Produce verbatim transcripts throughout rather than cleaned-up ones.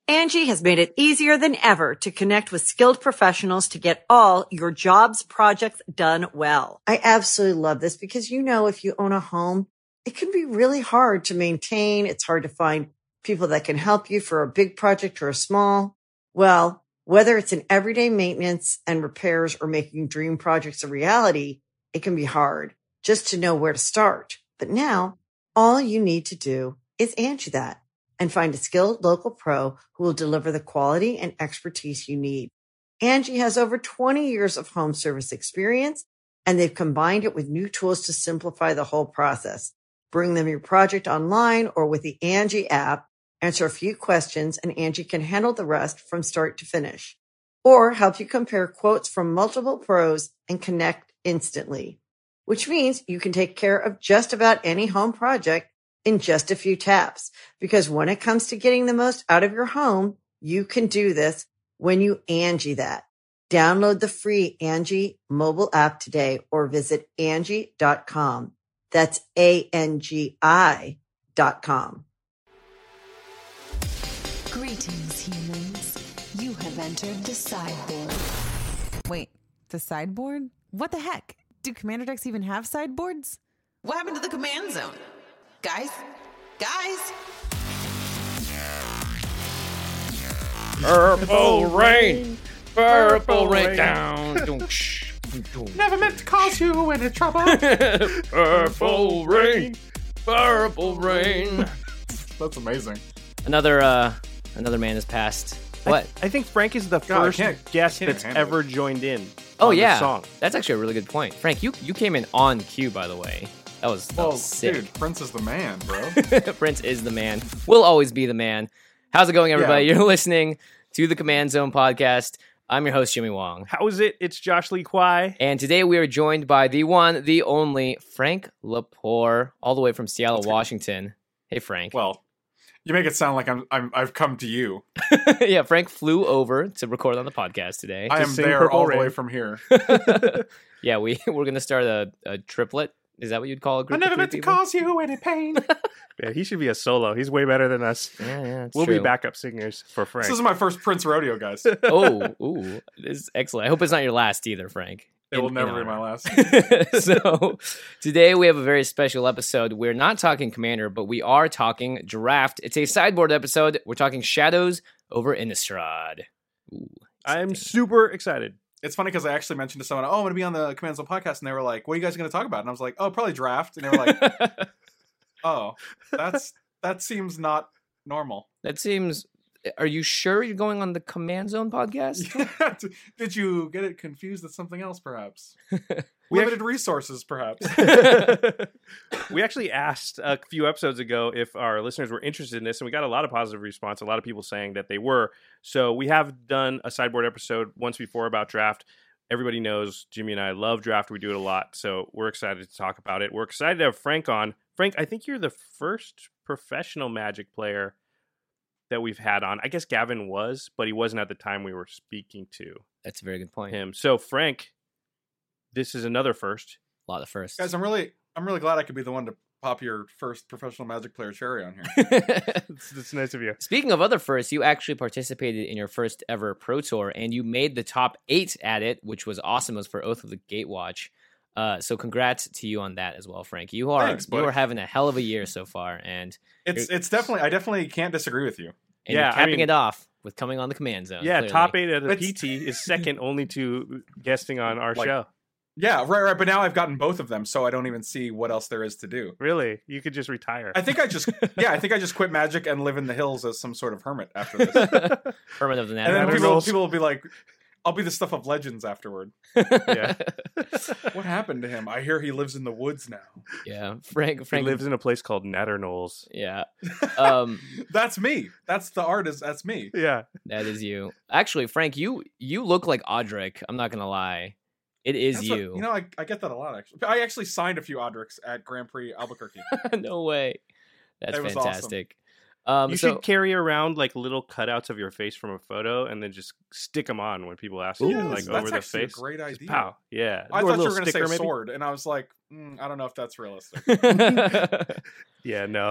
Angie has made it easier than ever to connect with skilled professionals to get all your jobs projects done well. I absolutely love this because, you know, if you own a home, it can be really hard to maintain. It's hard to find people that can help you for a big project or a small. Well, whether it's in everyday maintenance and repairs or making dream projects a reality, it can be hard just to know where to start. But now all you need to do is Angie that and find a skilled local pro who will deliver the quality and expertise you need. Angie has over twenty years of home service experience, and they've combined it with new tools to simplify the whole process. Bring them your project online or with the Angie app, answer a few questions, and Angie can handle the rest from start to finish. Or help you compare quotes from multiple pros and connect instantly, which means you can take care of just about any home project in just a few taps. Because when it comes to getting the most out of your home, you can do this when you Angie that. Download the free Angie mobile app today or visit Angie dot com. That's A N G I dot com. Greetings, humans. You have entered the sideboard. Wait, the sideboard? What the heck? Do commander decks even have sideboards? What happened to the command zone? Guys? Guys? Purple rain, purple rain down. Never meant to cause you any trouble. Purple rain, purple rain. That's amazing. Another uh, another man has passed. What? I, I think Frank is the God, I first can't- guest can't that's handle ever it. joined in. Oh on yeah, the song. that's actually a really good point. Frank, you you came in on cue, by the way. That was, that Well, was sick. dude, Prince is the man, bro. Prince is the man. Will always be the man. How's it going, everybody? Yeah. You're listening to the Command Zone podcast. I'm your host, Jimmy Wong. How is it? It's Josh Lee Kwai. And today we are joined by the one, the only, Frank Lepore, all the way from Seattle, Washington. Hey, Frank. Well, you make it sound like I'm, I'm I've come to you. Yeah, Frank flew over to record on the podcast today. I am sing there Purple all Rain. the way from here. Yeah, we, we're going to start a, a triplet. Is that what you'd call a I group never of three meant to people? cause you any pain. Yeah, he should be a solo. He's way better than us. Yeah, yeah, it's We'll true. be backup singers for Frank. This is my first Prince rodeo, guys. It Oh, ooh, this is excellent. I hope it's not your last either, Frank. In- will in never be my honor. last. So today we have a very special episode. We're not talking Commander, but we are talking Draft. It's a sideboard episode. We're talking Shadows over Innistrad. Ooh, I'm exciting. super excited. It's funny because I actually mentioned to someone, "Oh, I'm going to be on the Command Zone podcast," and they were like, "What are you guys going to talk about?" And I was like, "Oh, probably draft." And they were like, "Oh, that's that seems not normal." That seems. Are you sure you're going on the Command Zone podcast? Did you get it confused with something else, perhaps? We Limited resources, perhaps. We actually asked a few episodes ago if our listeners were interested in this, and we got a lot of positive response. A lot of people saying that they were. So we have done a sideboard episode once before about draft. Everybody knows Jimmy and I love draft. We do it a lot. So we're excited to talk about it. We're excited to have Frank on. Frank, I think you're the first professional Magic player that we've had on. I guess Gavin was, but he wasn't at the time we were speaking to That's a very good point. him. So Frank, this is another first. A lot of firsts. Guys, I'm really, I'm really glad I could be the one to pop your first professional Magic player cherry on here. It's, it's nice of you. Speaking of other firsts, you actually participated in your first ever Pro Tour, and you made the top eight at it, which was awesome. It was for Oath of the Gatewatch. Uh, so congrats to you on that as well, Frank. You are Thanks, you buddy. are having a hell of a year so far, and It's, it's definitely, I definitely can't disagree with you. and Yeah, you're I capping mean- it off with coming on the Command Zone. Yeah, clearly. top eight at a It's- P T is second only to guesting on our Like- show. Yeah, right, right. But now I've gotten both of them, so I don't even see what else there is to do. Really? You could just retire. I think I just, yeah, I think I just quit Magic and live in the hills as some sort of hermit after this. Hermit of the And then Netherlands. people, Knolls. people will be like, I'll be the stuff of legends afterward. Yeah. What happened to him? I hear he lives in the woods now. Yeah, Frank. He Frank lives in a place called Natter Knolls. Yeah, um, That's me. That's the artist. That's me. Yeah. that is you. Actually, Frank, you you look like Audric. I'm not gonna lie. It is That's what- you. you know, I, I get that a lot, actually. I actually signed a few Audrics at Grand Prix Albuquerque. No way. That's It was awesome. fantastic. Um, You so, should carry around like little cutouts of your face from a photo and then just stick them on when people ask you, Yes, like that's over the actually face. a great Just idea. pow. Yeah. I Or a thought you little were going to say sticker, maybe? sword, and I was like, mm, I don't know if that's realistic. Yeah, no.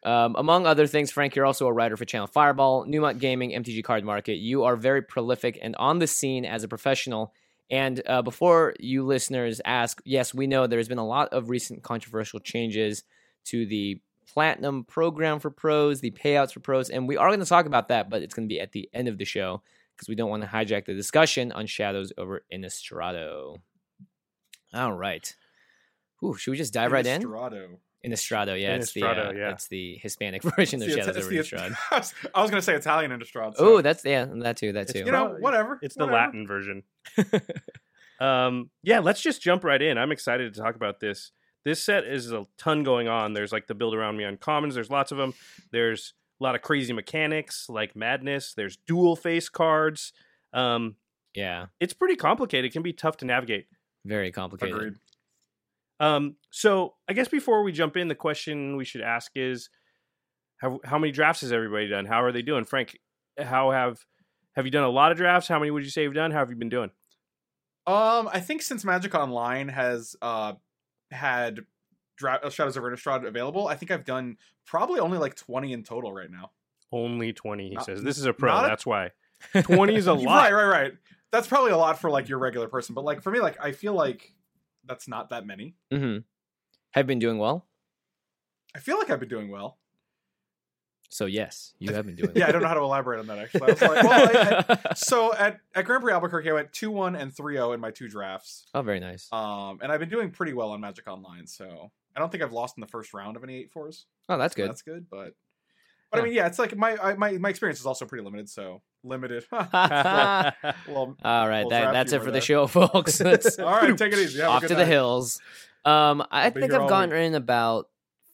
Um, among other things, Frank, you're also a writer for Channel Fireball, Newmont Gaming, M T G Card Market. You are very prolific and on the scene as a professional. And uh, before you listeners ask, yes, we know there's been a lot of recent controversial changes to the Platinum program for pros, the payouts for pros, and we are going to talk about that, but it's going to be at the end of the show because we don't want to hijack the discussion on Shadows over Innistrado. All right. Ooh, should we just dive right in? Innistrado. Innistrado, yeah, it's the Innistrado, uh, yeah. it's the Hispanic version of It's the- Shadows it's over the- Innistrad. I was going to say Italian Innistrad. So. Oh, that's yeah, that too, that It's, too. You know, Well, whatever. It's the whatever. Latin version. um, yeah, let's just jump right in. I'm excited to talk about this. This set is a ton going on. There's like the build around me uncommons. There's lots of them. There's a lot of crazy mechanics like madness. There's dual face cards. Um, Yeah, it's pretty complicated. It can be tough to navigate. very complicated. Agreed. Um, so I guess before we jump in, the question we should ask is, how, how many drafts has everybody done? How are they doing? Frank, how have have you done a lot of drafts? How many would you say you've done? How have you been doing? Um, I think since Magic Online has uh had dra- Shadows over Innistrad available, I think I've done probably only like twenty in total right now. Only twenty, he Not- says. This is a pro, not a- that's why. twenty is a lot. Right, right, right. That's probably a lot for like your regular person, but like for me, like I feel like that's not that many. Mm-hmm. Have been doing well. I feel like I've been doing well. So yes, you have been doing. Yeah, well. I don't know how to elaborate on that actually. I was like, well, I, I, so at, at Grand Prix Albuquerque, I went two one and three oh in my two drafts. Oh, very nice. Um, and I've been doing pretty well on Magic Online, so I don't think I've lost in the first round of any eight fours. Oh, that's So good. That's good, but but Yeah. I mean, yeah, it's like my I, my my experience is also pretty limited, so limited. well, All right, We'll that, draft that's you it for for the that. show, folks. Let's all right, take it easy. Have a off good to the night. hills. Um, I I'll be think here I've all gotten week. in about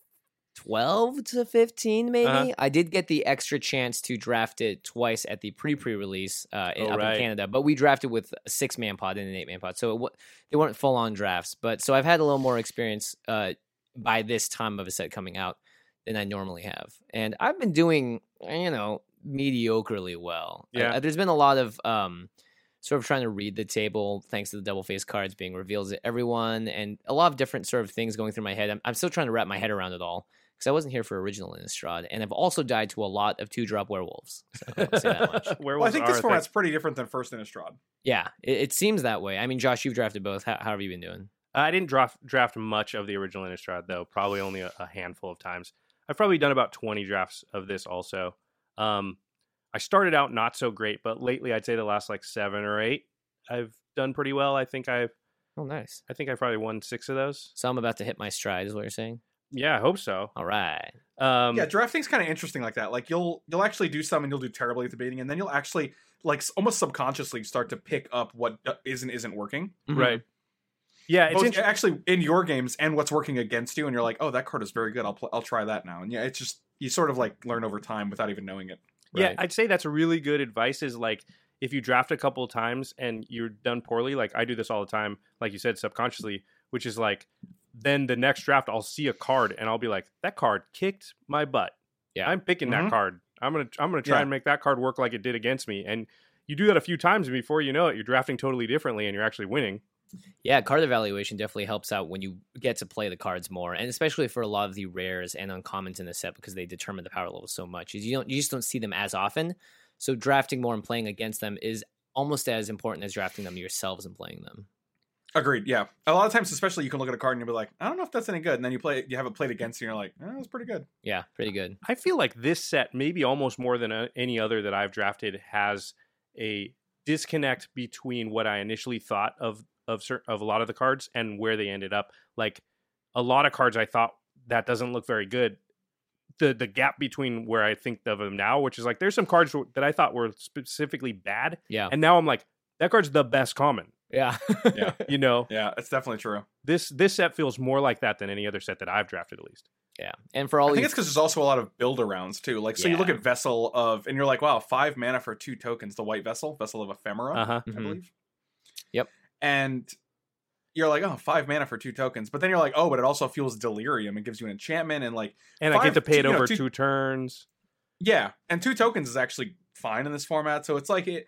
twelve to fifteen, maybe. Uh-huh. I did get the extra chance to draft it twice at the pre-pre-release uh, in, Oh, up right. in Canada, but we drafted with a six-man pod and an eight-man pod, so it, wa- they weren't full-on drafts. But so I've had a little more experience uh, by this time of a set coming out than I normally have, and I've been doing, you know, mediocrely well. Yeah. Uh, there's been a lot of um, sort of trying to read the table thanks to the double face cards being revealed to everyone, and a lot of different sort of things going through my head. I'm, I'm still trying to wrap my head around it all because I wasn't here for original Innistrad, and I've also died to a lot of two drop werewolves. So I'll say that much. Where Well, I was think this our format's thing? pretty different than first Innistrad. Yeah, it, it seems that way. I mean, Josh, you've drafted both. How, how have you been doing? I didn't draft draft much of the original Innistrad, though. Probably only a, a handful of times. I've probably done about twenty drafts of this also. Um, I started out not so great, but lately I'd say the last like seven or eight, I've done pretty well. I think I've Oh, nice. I think I probably won six of those. So I'm about to hit my stride, is what you're saying? Yeah, I hope so. All right. Um, Yeah, drafting's kind of interesting like that. Like you'll you'll actually do some and you'll do terribly at the beginning, and then you'll actually like s- almost subconsciously start to pick up what do- is and isn't working. Mhm. right. Yeah, it's Both interesting. actually in your games and what's working against you, and you're like, oh, that card is very good. I'll pl- I'll try that now. And yeah, it's just you sort of like learn over time without even knowing it. Yeah, Right. I'd say that's really good advice is like if you draft a couple of times and you're done poorly, like I do this all the time, like you said, subconsciously, which is like then the next draft I'll see a card and I'll be like, that card kicked my butt. Yeah. I'm picking Mhm. that card. I'm gonna I'm gonna try Yeah. and make that card work like it did against me. And you do that a few times and before you know it, you're drafting totally differently and you're actually winning. Yeah, card evaluation definitely helps out when you get to play the cards more, and especially for a lot of the rares and uncommons in the set because they determine the power level so much. Is you don't you just don't see them as often. So drafting more and playing against them is almost as important as drafting them yourselves and playing them. Agreed. Yeah, a lot of times, especially you can look at a card and you'll be like, I don't know if that's any good, and then you play it, you have it played against you, and you're like, oh, that's pretty good. Yeah, pretty good. I feel like this set, maybe almost more than a, any other that I've drafted, has a disconnect between what I initially thought of of certain, of a lot of the cards and where they ended up. Like a lot of cards, I thought that doesn't look very good. The the gap between where I think of them now, which is like there's some cards that I thought were specifically bad, Yeah, and now I'm like that card's the best common. yeah, Yeah. You know, Yeah, it's definitely true. this this set feels more like that than any other set that I've drafted, at least. yeah. And for all I think you, it's because there's also a lot of build arounds too. Like, so you look Yeah. at Vessel of, and you're like, wow, five mana for two tokens. The white Vessel, Vessel of Ephemera, Uh huh. I Mhm. believe. Yep. And you're like, oh, five mana for two tokens. But then you're like, oh, but it also fuels Delirium. It gives you an enchantment and like, And I Five- get to pay it two- you know, over two- two turns. yeah. And two tokens is actually fine in this format. So it's like it,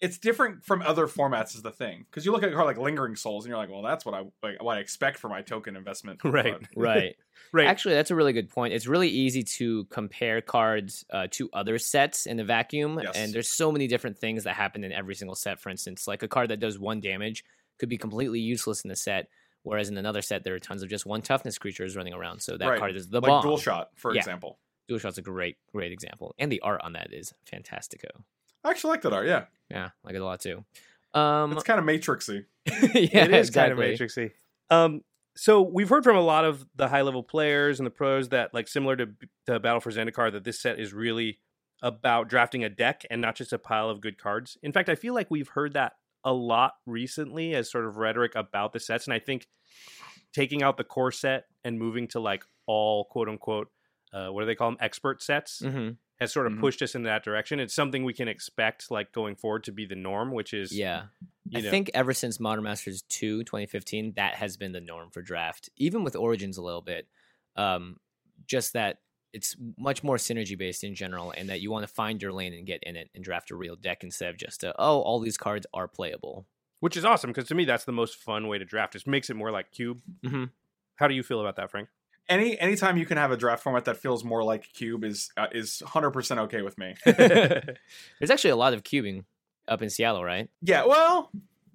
it's different from other formats is the thing. Because you look at a card like Lingering Souls and you're like, well, that's what I like, what I expect for my token investment. Right. But- Right. Right. Actually, that's a really good point. It's really easy to compare cards uh, to other sets in the vacuum. Yes. And there's so many different things that happen in every single set. For instance, like a card that does one damage could be completely useless in the set. Whereas in another set, there are tons of just one toughness creatures running around. So that Right. card is the like bomb. Dual Shot, for Yeah. example. Dual Shot's a great, great example. And the art on that is fantastico. I actually like that art, yeah. Yeah, I like it a lot too. Um, It's kind of Matrixy. yeah, it is exactly. kind of matrixy. Um, so we've heard from a lot of the high level players and the pros that, like, similar to, to Battle for Zendikar, that this set is really about drafting a deck and not just a pile of good cards. In fact, I feel like we've heard that a lot recently as sort of rhetoric about the sets, and I think taking out the core set and moving to like all quote unquote, uh, what do they call them, expert sets, Mm-hmm. has sort of Mhm. pushed us in that direction. It's something we can expect, like, going forward to be the norm, which is Yeah. you I know, think ever since Modern Masters two, twenty fifteen, that has been the norm for draft, even with Origins a little bit. Um, just that it's much more synergy based in general, and that you want to find your lane and get in it and draft a real deck instead of just a, oh, all these cards are playable. which is awesome because to me that's the most fun way to draft. It makes it more like Cube. Mm-hmm. How do you feel about that, Frank? Any anytime you can have a draft format that feels more like Cube is uh, is one hundred percent okay with me. There's actually a lot of cubing up in Seattle, right? Yeah, well,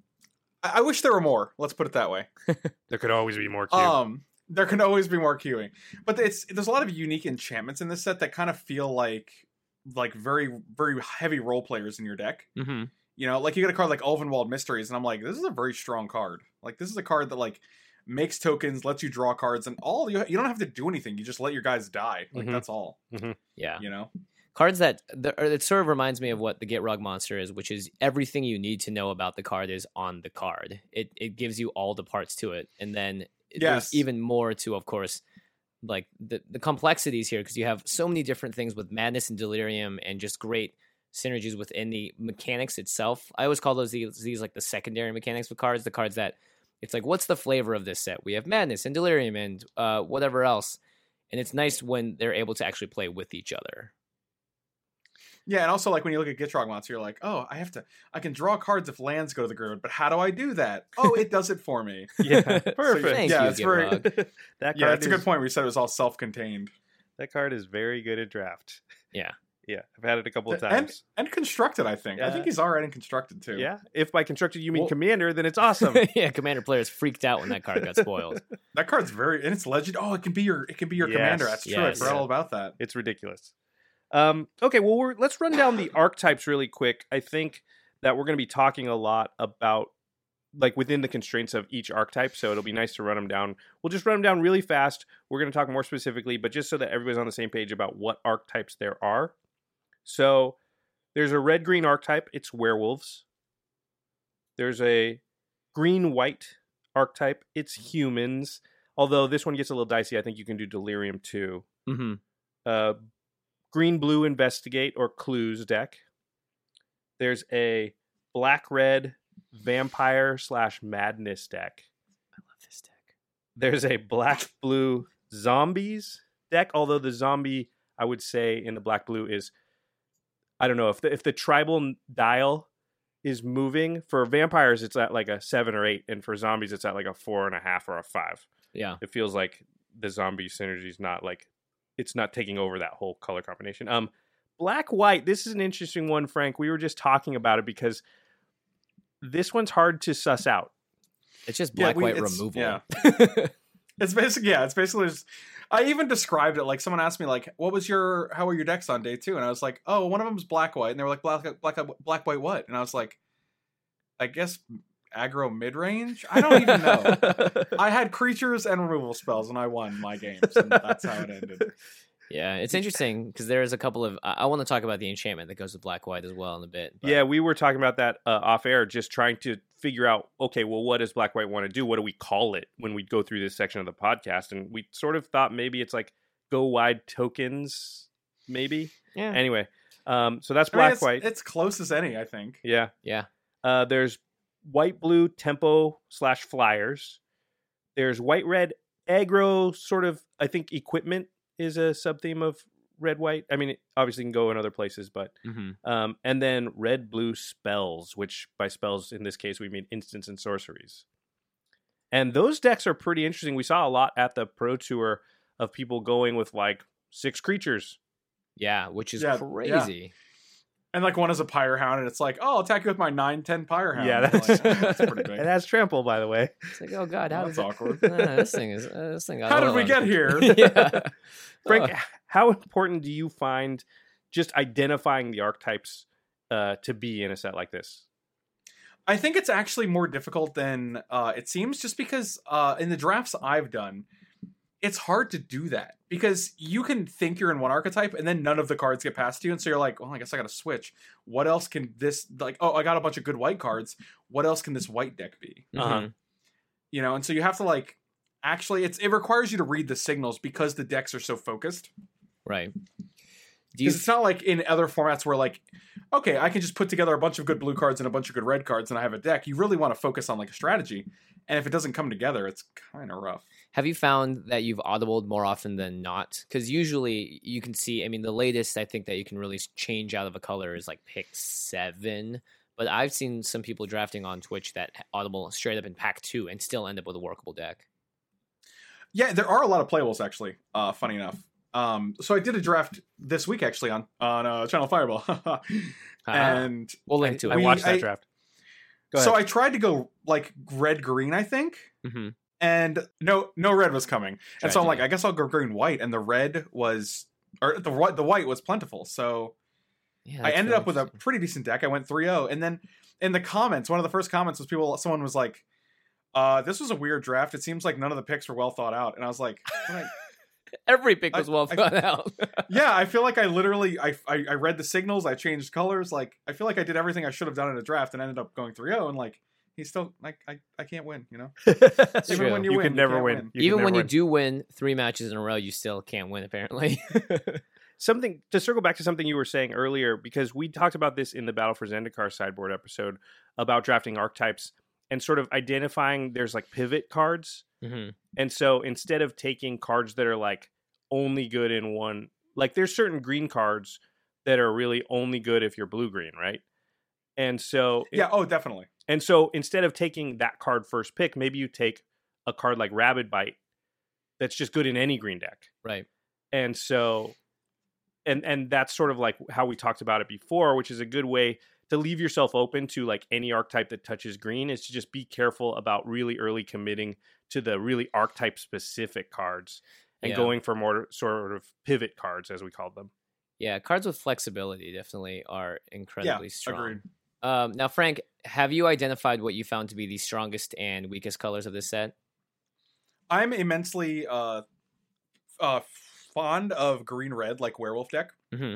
I, I wish there were more. Let's put it that way. There could always be more Cube. Um, there can always be more queuing, but it's there's a lot of unique enchantments in this set that kind of feel like like very very heavy role players in your deck. Mm-hmm. You know, like you get a card like Ulvenwald Mysteries, and I'm like, this is a very strong card. Like this is a card that like makes tokens, lets you draw cards, and all you you don't have to do anything. You just let your guys die. Like Mhm. that's all. Yeah. You know. Cards that the, or it sort of reminds me of what the Gitrog monster is, which is everything you need to know about the card is on the card. It it gives you all the parts to it, and then Yes. there's even more to, of course, like the the complexities here, because you have so many different things with Madness and Delirium, and just great synergies within the mechanics itself. I always call those these, these like the secondary mechanics with cards, the cards that it's like, what's the flavor of this set? We have Madness and Delirium and uh, whatever else, and it's nice when they're able to actually play with each other. Yeah, and also like when you look at Gitrog Monster, you're like, oh, I have to, I can draw cards if lands go to the graveyard, but how do I do that? Oh, it does it for me. Yeah, So, perfect. Thank yeah, you, it's very, Gitrog. that card yeah, it's a is, good point. We said it was all self-contained That card is very good at draft. Yeah. Yeah, I've had it a couple of and times. and constructed. I think. I Yeah. think he's already in constructed too. Yeah, if by constructed you mean Well- commander, then it's awesome. Yeah, Commander players freaked out when that card got spoiled. That card's very, and it's legend. Oh, it can be your, it can be your Yes, commander. That's true. I yes. forgot all about that. It's ridiculous. Um, okay, well, we're, let's run down the archetypes really quick. I think that we're going to be talking a lot about, like, within the constraints of each archetype, so it'll be nice to run them down. We'll just run them down really fast. We're going to talk more specifically, but just so that everybody's on the same page about what archetypes there are. So there's a red-green archetype. It's werewolves. There's a green-white archetype. It's humans. Although this one gets a little dicey. I think you can do delirium too. Mm-hmm. Uh, green-blue investigate or clues deck. There's a black-red vampire slash madness deck. I love this deck. There's a black-blue zombies deck. Although the zombie, I would say, in the black-blue is, I don't know, if the, if the tribal dial is moving, for vampires it's at like a seven or eight, and for zombies it's at like a four and a half or a five. Yeah. It feels like the zombie synergy is not like, it's not taking over that whole color combination. Um, black white. This is an interesting one, Frank. We were just talking about it because this one's hard to suss out. It's just Yeah, black we- white it's- removal. yeah. It's basically, yeah, it's basically just, I even described it like someone asked me like, what was your, how were your decks on day two? And I was like, oh, one of them was black white. And they were like, black, black, black, white, what? And I was like, I guess aggro mid range. I don't even know. I had creatures and removal spells and I won my games. And that's how it ended. Yeah, it's interesting because there is a couple of. I, I want to talk about the enchantment that goes with black white as well in a bit. but- Yeah, we were talking about that uh, off air, just trying to figure out, okay, well, what does black white want to do? What do we call it when we go through this section of the podcast? And we sort of thought maybe it's like go wide tokens, maybe. yeah, Anyway, um, so that's I mean, black it's, white. it's close as any, I think. Yeah. yeah. Uh, there's white blue tempo slash flyers. There's white red aggro sort of, I think equipment is a sub theme of red white. I mean, it obviously can go in other places, but Mm-hmm. um, and then red blue spells, which by spells in this case we mean instants and sorceries. And those decks are pretty interesting. We saw a lot at the Pro Tour of people going with like six creatures. Yeah, which is Yeah, crazy. And like one is a Pyre Hound, and it's like, oh, I'll attack you with my nine ten Pyre Hound. Yeah, And that's, like, oh, that's pretty big. It has trample, by the way. It's like, oh god, how That's does it- awkward. Nah, this thing is uh, this thing. got How a did we little get here? yeah. Frank, Oh. how important do you find just identifying the archetypes uh, to be in a set like this? I think it's actually more difficult than uh, it seems, just because uh, in the drafts I've done, it's hard to do that because you can think you're in one archetype and then none of the cards get past you, and so you're like, well, I guess I got to switch. What else can this like? Oh, I got a bunch of good white cards. What else can this white deck be? Uh-huh. Mhm. You know, and so you have to like actually, it's it requires you to read the signals because the decks are so focused. Right. Do you Because it's not like in other formats where like, okay, I can just put together a bunch of good blue cards and a bunch of good red cards and I have a deck. You really want to focus on like a strategy. And if it doesn't come together, it's kind of rough. have you found that you've audibled more often than not? Because usually you can see, I mean, the latest I think that you can really change out of a color is like pick seven. But I've seen some people drafting on Twitch that audible straight up in pack two and still end up with a workable deck. Yeah, there are a lot of playables actually, uh, funny enough. Um, so I did a draft this week actually on, on uh, Channel Fireball. and We'll link to I it. we- watched that I- draft. Go so ahead. I tried to go like red green, I think. Mhm. And no, no red was coming, and so I'm like, Tragedy. I guess I'll go green white, and the red was, or the white, the white was plentiful. So Yeah, I that's ended really up with a interesting. pretty decent deck. I went three oh, and then in the comments, one of the first comments was people, someone was like, uh, "This was a weird draft. It seems like none of the picks were well thought out." And I was like, "What I- Every pick I- was well I- thought out. "Yeah, I feel like I literally, I, I, I read the signals, I changed colors, like I feel like I did everything I should have done in a draft, and ended up going three oh, and like he's still like, I, I can't win, you know." It's Even true. when you, You win, can never can't win. You can Even never when you win. do win three matches in a row, you still can't win, apparently. Something to circle back to something you were saying earlier, because we talked about this in the Battle for Zendikar sideboard episode about drafting archetypes and sort of identifying there's like pivot cards. Mhm. And so instead of taking cards that are like only good in one, like there's certain green cards that are really only good if you're blue green, right? And so Yeah, oh, definitely. and so instead of taking that card first pick, maybe you take a card like Rabid Bite that's just good in any green deck. Right. And so and and that's sort of like how we talked about it before, which is a good way to leave yourself open to like any archetype that touches green, is to just be careful about really early committing to the really archetype specific cards and Yeah. going for more sort of pivot cards, as we called them. Yeah, cards with flexibility definitely are incredibly Yeah, strong. agreed. Um, now, Frank, have you identified what you found to be the strongest and weakest colors of this set? I'm immensely uh, uh, fond of green red, like werewolf deck, Mm-hmm.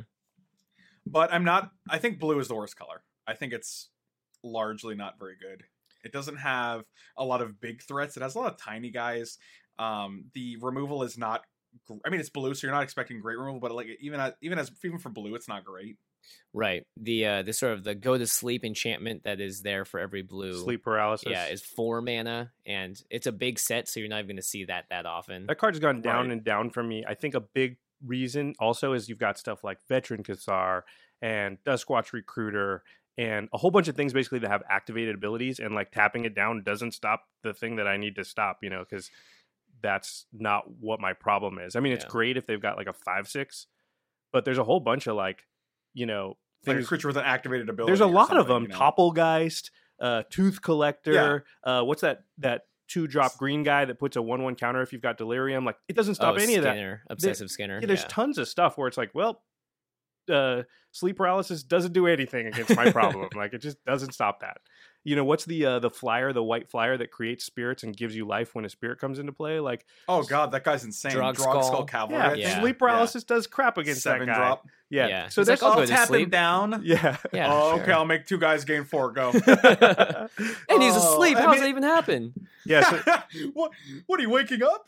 but I'm not. I think blue is the worst color. I think it's largely not very good. It doesn't have a lot of big threats. It has a lot of tiny guys. Um, the removal is not. gr- I mean, it's blue, so you're not expecting great removal, but like even at, even as even for blue, it's not great. Right. The uh, the sort of the go to sleep enchantment that is there for every blue. Sleep paralysis. Yeah, is four mana, and it's a big set, so you're not even going to see that that often. That card's gone down Right. and down for me. I think a big reason also is you've got stuff like Veteran Cathar and Duskwatch Recruiter and a whole bunch of things basically that have activated abilities, and like tapping it down doesn't stop the thing that I need to stop, you know, because that's not what my problem is. I mean, it's Yeah. great if they've got like a five six, but there's a whole bunch of like, you know, Like a things. creature with an activated ability. There's a or lot of something, them. you know? Topplegeist, uh, Tooth Collector. Uh, what's that? That two drop green guy that puts a one one counter if you've got Delirium. Like it doesn't stop oh, any of that. Skinner, obsessive Skinner. Yeah, there's yeah. tons of stuff where it's like, well, uh, sleep paralysis doesn't do anything against my problem. Like it just doesn't stop that. You know, what's the uh, the flyer, the white flyer that creates spirits and gives you life when a spirit comes into play? Like, Oh god, that guy's insane. Drog Drog, Skull. Skull Cavalry. yeah, I think. Yeah. sleep paralysis does crap against Seven that guy. drop. Yeah. Yeah. So He's that's like, I'll I'll go to tap him sleep. down. yeah. Yeah. oh, sure. okay, I'll make two guys gain four. Go. And he's Oh, asleep. I How does mean- that even happen? yeah. So, what? What are you waking up?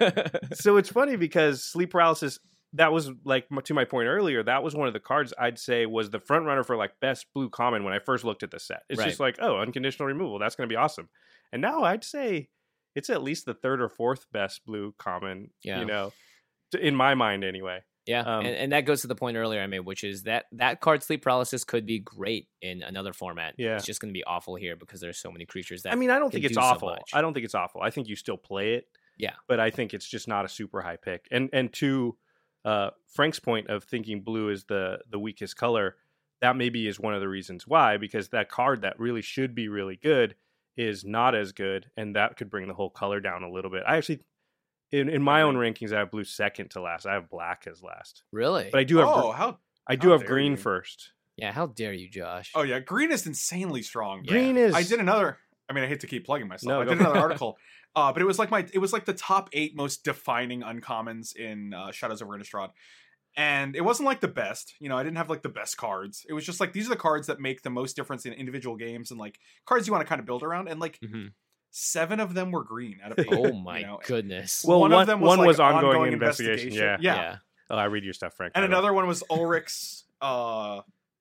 so it's funny because sleep paralysis, that was like m- to my point earlier, that was one of the cards I'd say was the front runner for like best blue common when I first looked at the set. It's just like, oh, unconditional removal, that's going to be awesome. And now I'd say it's at least the third or fourth best blue common, Yeah. you know, t- in my mind anyway. Yeah, Um, and, and that goes to the point earlier I made, which is that that card sleep paralysis could be great in another format. Yeah. It's just going to be awful here because there's so many creatures that I mean, I don't can think it's do so awful. much. I don't think it's awful. I think you still play it. Yeah. But I think it's just not a super high pick. And and to uh, Frank's point of thinking blue is the the weakest color, that maybe is one of the reasons why, because that card that really should be really good is not as good, and that could bring the whole color down a little bit. I actually, in, in my own rankings, I have blue second to last. I have black as last. Really? But I do have Oh, gr- how? I do how have dare green you. first. Yeah, how dare you, Josh? Oh yeah, green is insanely strong. Yeah. Green is I did another. I mean, I hate to keep plugging myself. No, I go did for it. another article, uh, but it was like my. It was like the top eight most defining uncommons in uh, Shadows over Innistrad, and it wasn't like the best. You know, I didn't have like the best cards. It was just like these are the cards that make the most difference in individual games and like cards you want to kind of build around. And like Mhm. seven of them were green out of eight. Oh my you know? goodness. Well, one, one- of them was one like was ongoing investigation, investigation. yeah. yeah. Oh, I read your stuff, Frank. And by the way. another one was Ulrich's. Uh,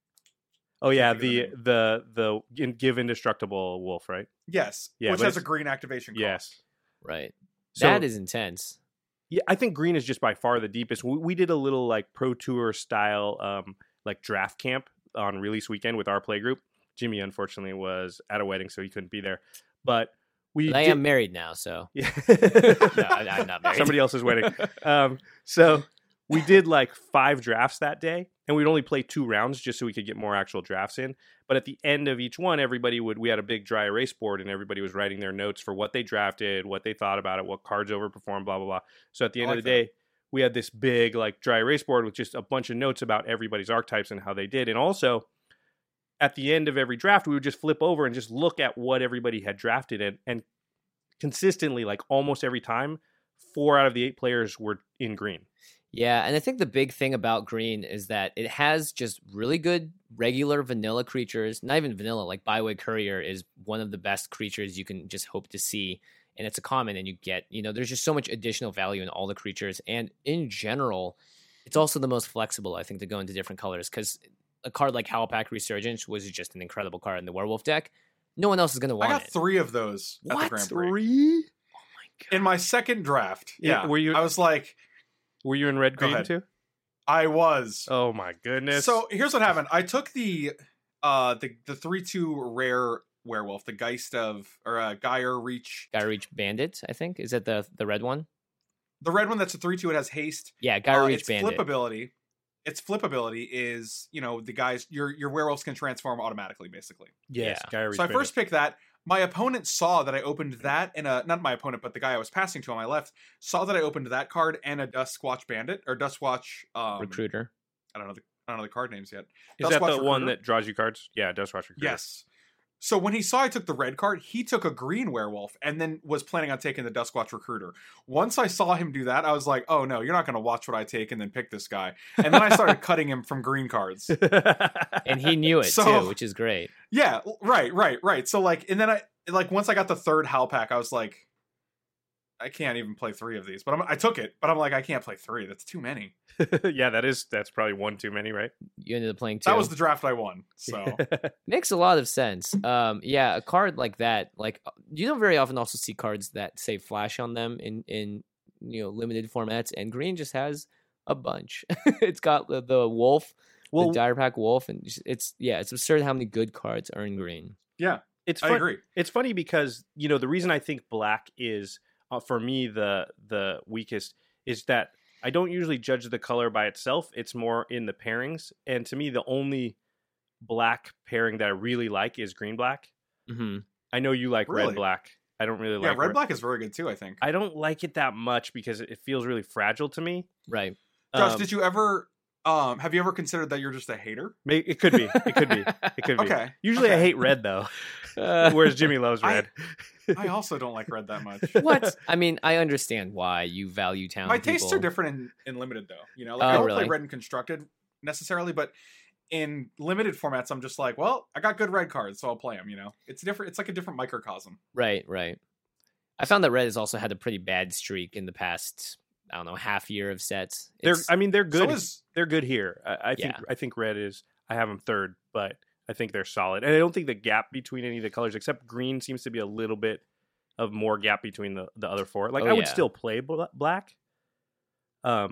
Oh yeah, think of the the the the in- give indestructible wolf, right? yes, Yeah, which but has a it's- green activation cost. Yes. Right. So- that is intense. Yeah, I think green is just by far the deepest. We, we did a little like pro tour style um like draft camp on release weekend with our play group. Jimmy unfortunately was at a wedding, so he couldn't be there. But we But I did- am married now, so Yeah. no, I- I'm not married. Somebody else's wedding. Um, so we did like five drafts that day, and we'd only play two rounds just so we could get more actual drafts in. But at the end of each one, everybody would, we had a big dry erase board, and everybody was writing their notes for what they drafted, what they thought about it, what cards overperformed, blah, blah, blah. So at the I end like of the day, we had this big like dry erase board with just a bunch of notes about everybody's archetypes and how they did. And also, at the end of every draft, we would just flip over and just look at what everybody had drafted, and, and consistently, like almost every time, four out of the eight players were in green. Yeah, and I think the big thing about green is that it has just really good regular vanilla creatures. Not even vanilla, like Byway Courier is one of the best creatures you can just hope to see. And it's a common, and you get, you know, there's just so much additional value in all the creatures. And in general, it's also the most flexible, I think, to go into different colors. Because a card like Howlpack Resurgence was just an incredible card in the Werewolf deck. No one else is going to I want got it. three of those at the What? Grand Prix. Three? In my second draft, Yeah, yeah, were you- I was like, Were you in red Go green ahead. too? I was. Oh my goodness! So here's what happened. I took the uh the the three two rare werewolf, the Geist of or uh, Gyre Reach, Gyre Reach Bandit, I think. Is that the the red one? the red one that's a three two. It has haste. Yeah, Gyre Uh, Reach its Bandit. flip ability. Its flip ability is, you know, the guys your your werewolves can transform automatically, basically. yes, yeah. Gyre So I Reach first picked that. My opponent saw that I opened that and a not my opponent, but the guy I was passing to on my left saw that I opened that card and a Duskwatch Bandit or Duskwatch um, Recruiter. I don't know the I don't know the card names yet. Is that the Duskwatch one Recruiter? that draws you cards? Yeah, Duskwatch Recruiter. Yes. So when he saw I took the red card, he took a green werewolf and then was planning on taking the Duskwatch Recruiter. Once I saw him do that, I was like, oh no, you're not going to watch what I take and then pick this guy. And then I started cutting him from green cards. And he knew it So- too, which is great. Yeah, right, right, right. So like, and then I, like once I got the third Howlpack, I was like, I can't even play three of these. But I'm, I took it, but I'm like, I can't play three. That's too many. yeah, that is that's probably one too many, right? You ended up playing two. That was the draft I won. So Makes a lot of sense. Um, yeah, a card like that, like you don't very often also see cards that say flash on them in in you know limited formats, and green just has a bunch. It's got the, the wolf, well, the Dire Pack wolf, and it's- it's yeah, it's absurd how many good cards are in green. yeah, it's I fun- agree. It's funny because you know the reason I think black is uh, for me the the weakest is that I don't usually judge the color by itself. It's more in the pairings, and to me the only black pairing that I really like is green black. Mm-hmm. I know you like Really? red black. I don't really Yeah, like red black is very good too, I think. I don't like it that much because it feels really fragile to me. Right. Josh, Um, did you ever um have you ever considered that you're just a hater? may- It could be. It could be. It could be. Okay. Usually I okay. hate red though, Uh, whereas Jimmy loves I- red. I also don't like red that much. what? I mean, I understand why you value town. My tastes are people. different in, in limited though. You know, like Oh, I don't really? play red and constructed necessarily, but in limited formats, I'm just like, well, I got good red cards, so I'll play them. You know, it's different. It's like a different microcosm. Right, right. I found that red has also had a pretty bad streak in the past, I don't know, half year of sets. They're. It's- I mean, they're good. So is they're good here. I, I think. Yeah. I think red is. I have them third, but I think they're solid, and I don't think the gap between any of the colors, except green, seems to be a little bit of more gap between the the other four. Like Oh, I would yeah. still play bla- black, um,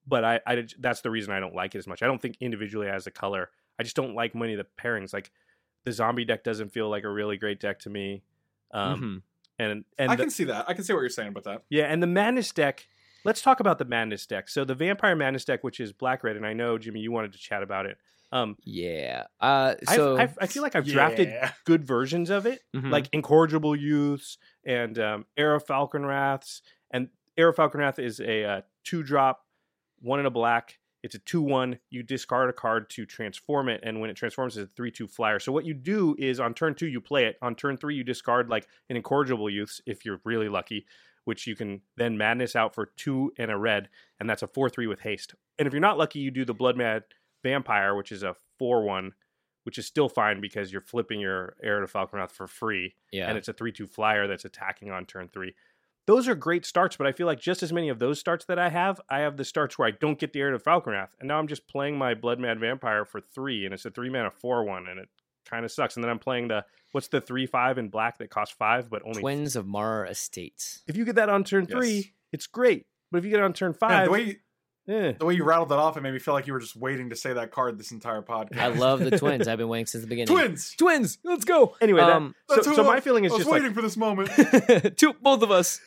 but I, I that's the reason I don't like it as much. I don't think individually as a color. I just don't like many of the pairings. Like the zombie deck doesn't feel like a really great deck to me. Um, Mhm. And and I the- can see that. I can see what you're saying about that. yeah, and the Madness deck. Let's talk about the Madness deck. So the Vampire Madness deck, which is black red, and I know Jimmy, you wanted to chat about it. Um, Yeah. Uh, I've- so I've, I feel like I've drafted Yeah. good versions of it, Mhm. like Incorrigible Youths and um, Era Falcon Wraths. And Era Falcon Wrath is a uh, two drop, one in a black. It's a two one. You discard a card to transform it, and when it transforms, it's a three two flyer. So what you do is on turn two, you play it. On turn three, you discard like an Incorrigible Youths if you're really lucky, which you can then Madness out for two and a red, and that's a four three with haste. And if you're not lucky, you do the Blood Mad Vampire, which is a four one, which is still fine because you're flipping your Heir to Falconwrath for free, yeah. and it's a three two flyer that's attacking on turn three. Those are great starts, but I feel like just as many of those starts that I have, I have the starts where I don't get the Heir to Falconwrath, and now I'm just playing my Blood Mad Vampire for three, and it's a three mana four one, and it kind of sucks. And then I'm playing the, what's the three five in black that costs five, but only... Twins of Mara Estates. If you get that on turn Yes. three, it's great. But if you get it on turn Man, five... the way you, eh. the way you rattled that off, it made me feel like you were just waiting to say that card this entire podcast. I love the Twins. I've been waiting since the beginning. Twins. Twins. Let's go. Anyway, that- Um, so, That's who so I- my feeling is I was just waiting like... for this moment. Two, both of us.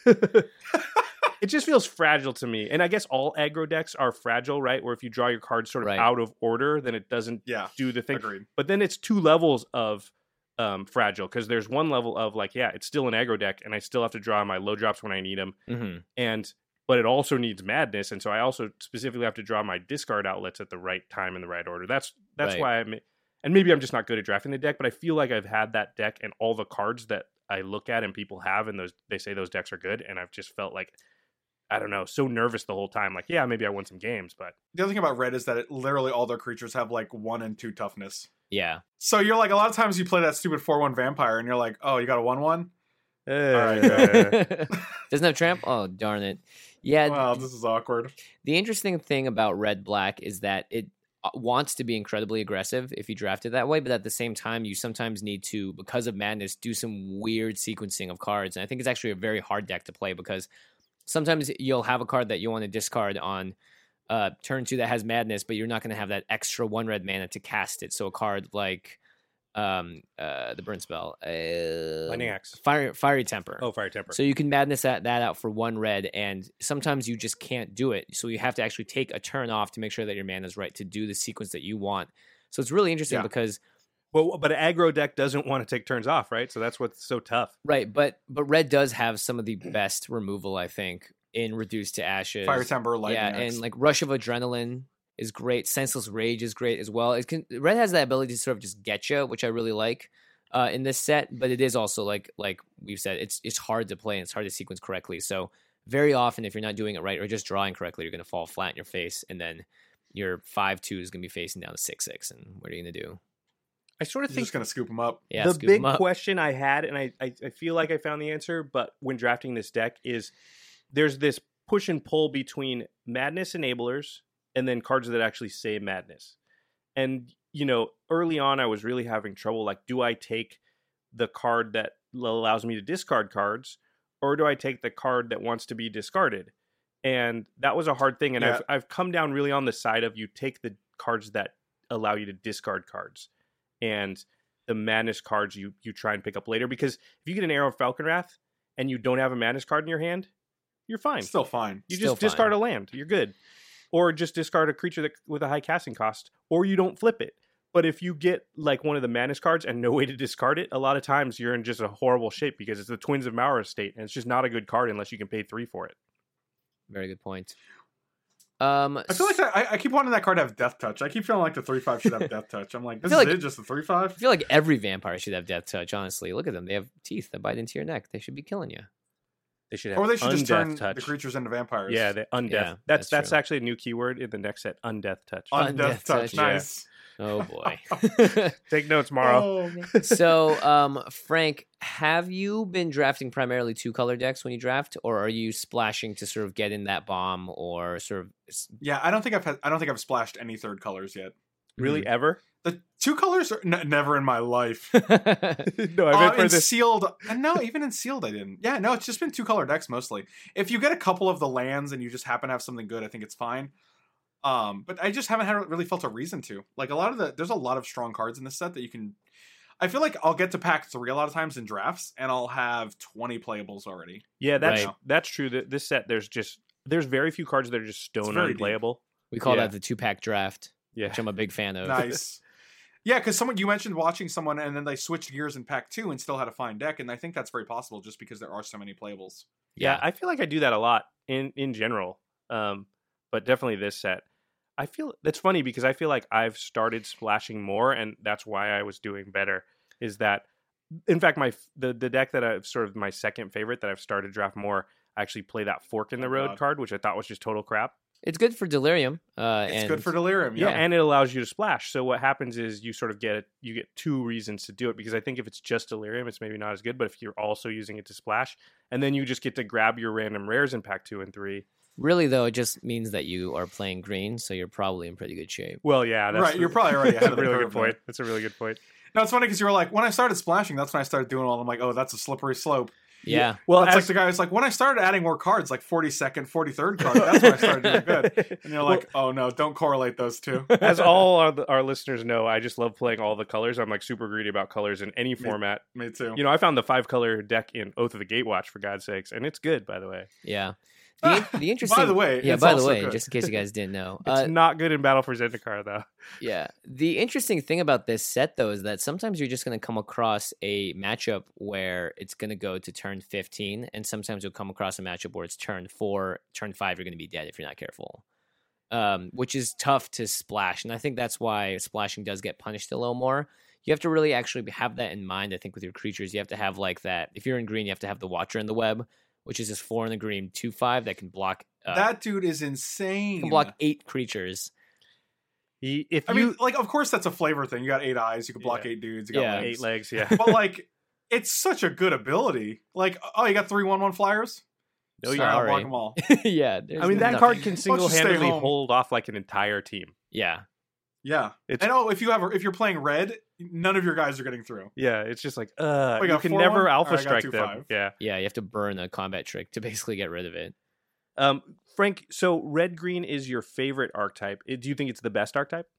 It just feels fragile to me. And I guess all aggro decks are fragile, right? Where if you draw your cards sort of Right. out of order, then it doesn't Yeah, do the thing. agreed. But then it's two levels of um, fragile, because there's one level of like, yeah, it's still an aggro deck, and I still have to draw my low drops when I need them. hmm And but it also needs madness, and so I also specifically have to draw my discard outlets at the right time in the right order. That's that's Right. why I'm, and maybe I'm just not good at drafting the deck, but I feel like I've had that deck and all the cards that I look at and people have, and those they say those decks are good, and I've just felt like, I don't know, so nervous the whole time. Like, yeah, maybe I won some games, but The other thing about red is that it literally all their creatures have like one and two toughness. Yeah. So you're like, a lot of times you play that stupid four one vampire and you're like, oh, you got a one one? right. Doesn't have tramp? Oh, darn it. Yeah. Wow, this is awkward. The interesting thing about red black is that it uh, wants to be incredibly aggressive if you draft it that way, but at the same time, you sometimes need to, because of madness, do some weird sequencing of cards. And I think it's actually a very hard deck to play because sometimes you'll have a card that you want to discard on uh, turn two that has madness, but you're not going to have that extra one red mana to cast it. So a card like um, uh, the burn spell, uh, Lightning Axe. Fire, Fiery Temper. Oh, Fire Temper. So you can madness that, that out for one red, and sometimes you just can't do it. So you have to actually take a turn off to make sure that your mana is right to do the sequence that you want. So it's really interesting Yeah. because Well, but an aggro deck doesn't want to take turns off, right? So that's what's so tough. right, but but red does have some of the best removal, I think, in Reduced to Ashes. Fire Temper, Lightning yeah, Axe. and like Rush of Adrenaline is great. Senseless Rage is great as well. It can red has that ability to sort of just get you, which I really like uh, in this set. But it is also like like we've said, it's it's hard to play and it's hard to sequence correctly. So very often, if you're not doing it right or just drawing correctly, you're going to fall flat in your face, and then your five two is going to be facing down to six six. And what are you going to do? I sort of You're think just gonna scoop them up. Yeah, the scoop big 'em up. question I had, and I, I, I feel like I found the answer, but when drafting this deck is there's this push and pull between madness enablers and then cards that actually say madness. And, you know, early on I was really having trouble. Like, do I take the card that allows me to discard cards, or do I take the card that wants to be discarded? And that was a hard thing. And Yeah. I've, I've come down really on the side of you take the cards that allow you to discard cards, and the madness cards you you try and pick up later. Because if you get an Arrow of Falconwrath and you don't have a madness card in your hand, you're fine. Still fine. you still just discard fine. a land. You're good. Or just discard a creature that, with a high casting cost, or you don't flip it. But if you get like one of the madness cards and no way to discard it, a lot of times you're in just a horrible shape because it's the Twins of Mauer Estate, and it's just not a good card unless you can pay three for it. Very good point. Um, I feel like that, I, I keep wanting that card to have Death Touch. I keep feeling like the three five should have Death Touch. I'm like, this feel is like- it, just the three five? I feel like every vampire should have Death Touch. Honestly, look at them; they have teeth that bite into your neck. They should be killing you. They should have Or they should just Undeath turn touch. the creatures into vampires. Yeah, the undeath. Yeah, that's that's that's, true. actually a new keyword in the next set. Undeath touch. Undeath Undeath Touch. Touch, yeah. Nice. Oh boy. Take notes, Morrow. Oh. So, um, Frank, have you been drafting primarily two color decks when you draft, or are you splashing to sort of get in that bomb, or sort of? Yeah, I don't think I've had, I don't think I've splashed any third colors yet. Really, Mm-hmm. ever? The two colors are n- never in my life. no, I Uh, meant for in this. sealed, uh, no, even in sealed, I didn't. Yeah, no, it's just been two color decks mostly. If you get a couple of the lands and you just happen to have something good, I think it's fine. Um, but I just haven't had really felt a reason to. Like a lot of the, there's a lot of strong cards in this set that you can. I feel like I'll get to pack three a lot of times in drafts, and I'll have twenty playables already. Yeah, that's Right. that's true. That this set, there's just there's very few cards that are just stone very deep. unplayable. We call Yeah. that the two pack draft, Yeah, which I'm a big fan of. Nice. Yeah, because someone you mentioned watching someone and then they switched gears in pack two and still had a fine deck, and I think that's very possible just because there are so many playables. yeah. I feel like I do that a lot in in general, um, but definitely this set. I feel that's funny because I feel like I've started splashing more, and that's why I was doing better. Is that, in fact, my the the deck that I've sort of my second favorite that I've started draft more. I actually play that Fork in the Oh, Road God. card, which I thought was just total crap. It's good for Delirium. Uh, It's and good for Delirium. Yeah, Yeah. and it allows you to splash. So what happens is you sort of get you get two reasons to do it, because I think if it's just Delirium, it's maybe not as good. But if you're also using it to splash, and then you just get to grab your random rares in pack two and three. Really, though, it just means that you are playing green, so you're probably in pretty good shape. Well, yeah, that's Right, you're probably already that's ahead a of the really curve good there. point. That's a really good point. No, it's funny because you were like, when I started splashing, that's when I started doing all. I'm like, oh, that's a slippery slope. Yeah. Well, That's as, like the guy who's like, when I started adding more cards, like forty-second, forty-third card, that's when I started doing good. And you're like, oh no, don't correlate those two. as all our, our listeners know, I just love playing all the colors. I'm like super greedy about colors in any format. Me too. You know, I found the five color deck in Oath of the Gatewatch, for God's sakes, and it's good, by the way. Yeah. The, the interesting. By the way, yeah. it's By the also way, good. just in case you guys didn't know, It's uh, not good in Battle for Zendikar, though. yeah. The interesting thing about this set, though, is that sometimes you're just going to come across a matchup where it's going to go to turn fifteen, and sometimes you'll come across a matchup where it's turn four, turn five. You're going to be dead if you're not careful. Um, which is tough to splash, and I think that's why splashing does get punished a little more. You have to really actually have that in mind. I think with your creatures, you have to have like that. If you're in green, you have to have the Watcher in the Web, which is this four in the green, two five that can block. Uh, that dude is insane. can block eight creatures. He, if I you mean, like, of course, that's a flavor thing. You got eight eyes. You can block Yeah. eight dudes. You got Yeah. legs. eight legs, yeah. But like, it's such a good ability. Like, oh, you got three one one flyers. No, Sorry, you I'll Sorry. block them all. yeah, there's I mean, that nothing. card can just single stay handedly home. hold off like an entire team. Yeah, Yeah, It's- and oh, if you have, a, if you're playing red, none of your guys are getting through. Yeah, it's just like, uh, Oh, you you got can four never one? alpha Alright, I got strike two them. five. Yeah. yeah, you have to burn a combat trick to basically get rid of it. Um, Frank, so red green is your favorite archetype. Uh, Do you think it's the best archetype?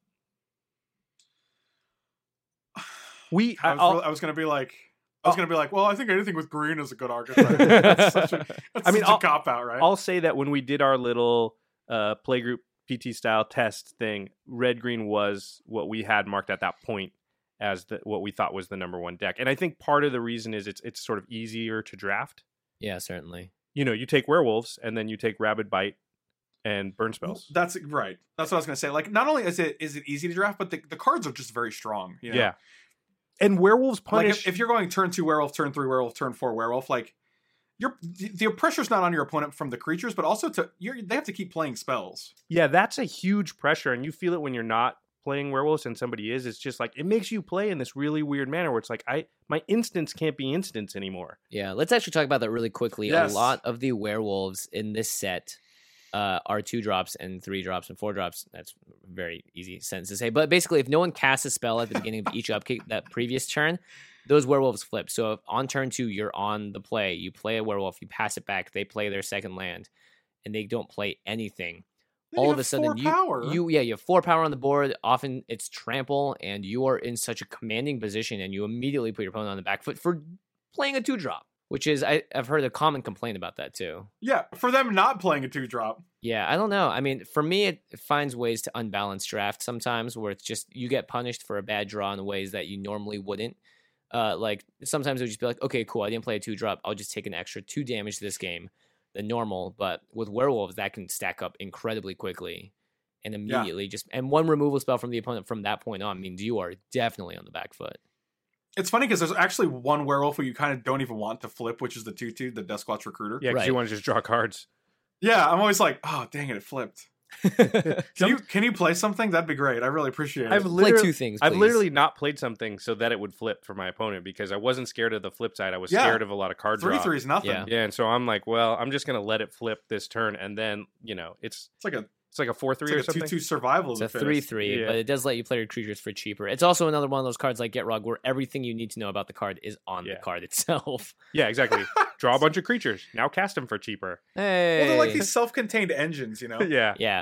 We, I was, I'll- really- I was gonna be like, I was Oh. gonna be like, well, I think anything with green is a good archetype. that's such a, that's I mean, such I'll- a cop out, right? I'll say that when we did our little uh, playgroup P T style test thing, red green was what we had marked at that point as the, what we thought was the number one deck. And I think part of the reason is it's it's sort of easier to draft. Yeah, certainly. You know, you take werewolves and then you take rabid bite and burn spells. That's right. That's what I was gonna say. Like, not only is it is it easy to draft, but the, the cards are just very strong. You know? Yeah. And werewolves Like punish. if, if you're going turn two werewolf, turn three werewolf, turn four werewolf, like you're the, the pressure's not on your opponent from the creatures, but also to you're they have to keep playing spells. Yeah, that's a huge pressure, and you feel it when you're not playing werewolves and somebody is. It's just like it makes you play in this really weird manner where it's like I my instants can't be instants anymore. Yeah, let's actually talk about that really quickly. Yes. A lot of the werewolves in this set uh, are two drops and three drops and four drops. That's a very easy sentence to say. But basically, if no one casts a spell at the beginning of each upkeep that previous turn, those werewolves flip. So if on turn two, you're on the play, you play a werewolf, you pass it back, they play their second land, and they don't play anything. Then All you of have a sudden, four you, power. you yeah, you have four power on the board. Often it's trample, and you are in such a commanding position, and you immediately put your opponent on the back foot for playing a two drop, which is I, I've heard a common complaint about that too. Yeah, for them not playing a two drop. Yeah, I don't know. I mean, for me, it finds ways to unbalance draft sometimes, where it's just you get punished for a bad draw in ways that you normally wouldn't. Uh, like sometimes it would just be like, okay, cool, I didn't play a two drop. I'll just take an extra two damage to this game than normal. But with werewolves, that can stack up incredibly quickly and immediately just and one removal spell from the opponent from that point on means you are definitely on the back foot. It's funny because there's actually one werewolf who you kind of don't even want to flip, which is the two two, the Duskwatch Recruiter. Yeah, because Right. you want to just draw cards. Yeah, I'm always like, oh dang it, it flipped. Can you can you play something? That'd be great. I really appreciate it. I've Play literally, two things. I've please. literally not played something so that it would flip for my opponent because I wasn't scared of the flip side. I was Yeah. scared of a lot of card three draw. three is nothing. Yeah. Yeah, and so I'm like, well, I'm just gonna let it flip this turn, and then you know, it's It's like a it's like a four it's three or like a two something. two survival. It's of a the three fittest. three, Yeah. but it does let you play your creatures for cheaper. It's also another one of those cards like Get Rug where everything you need to know about the card is on Yeah. the card itself. Yeah, exactly. Draw a bunch of creatures. Now cast them for cheaper. Hey, Well, they're like these self-contained engines, you know. Yeah. yeah.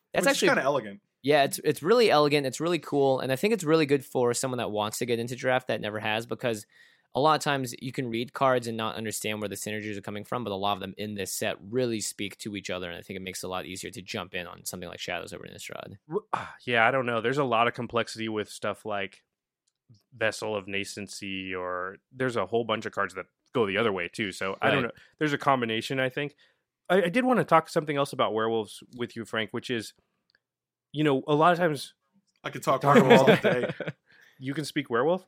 That's Which actually kind of elegant. Yeah, it's it's really elegant. It's really cool, and I think it's really good for someone that wants to get into draft that never has, because a lot of times you can read cards and not understand where the synergies are coming from, but a lot of them in this set really speak to each other, and I think it makes it a lot easier to jump in on something like Shadows over Innistrad. Yeah, I don't know. There's a lot of complexity with stuff like Vessel of Nascency, or there's a whole bunch of cards that go the other way too. So I don't Right. know. There's a combination, I think. I, I did want to talk something else about werewolves with you, Frank, which is, you know, a lot of times I could talk about all day. you can speak werewolf.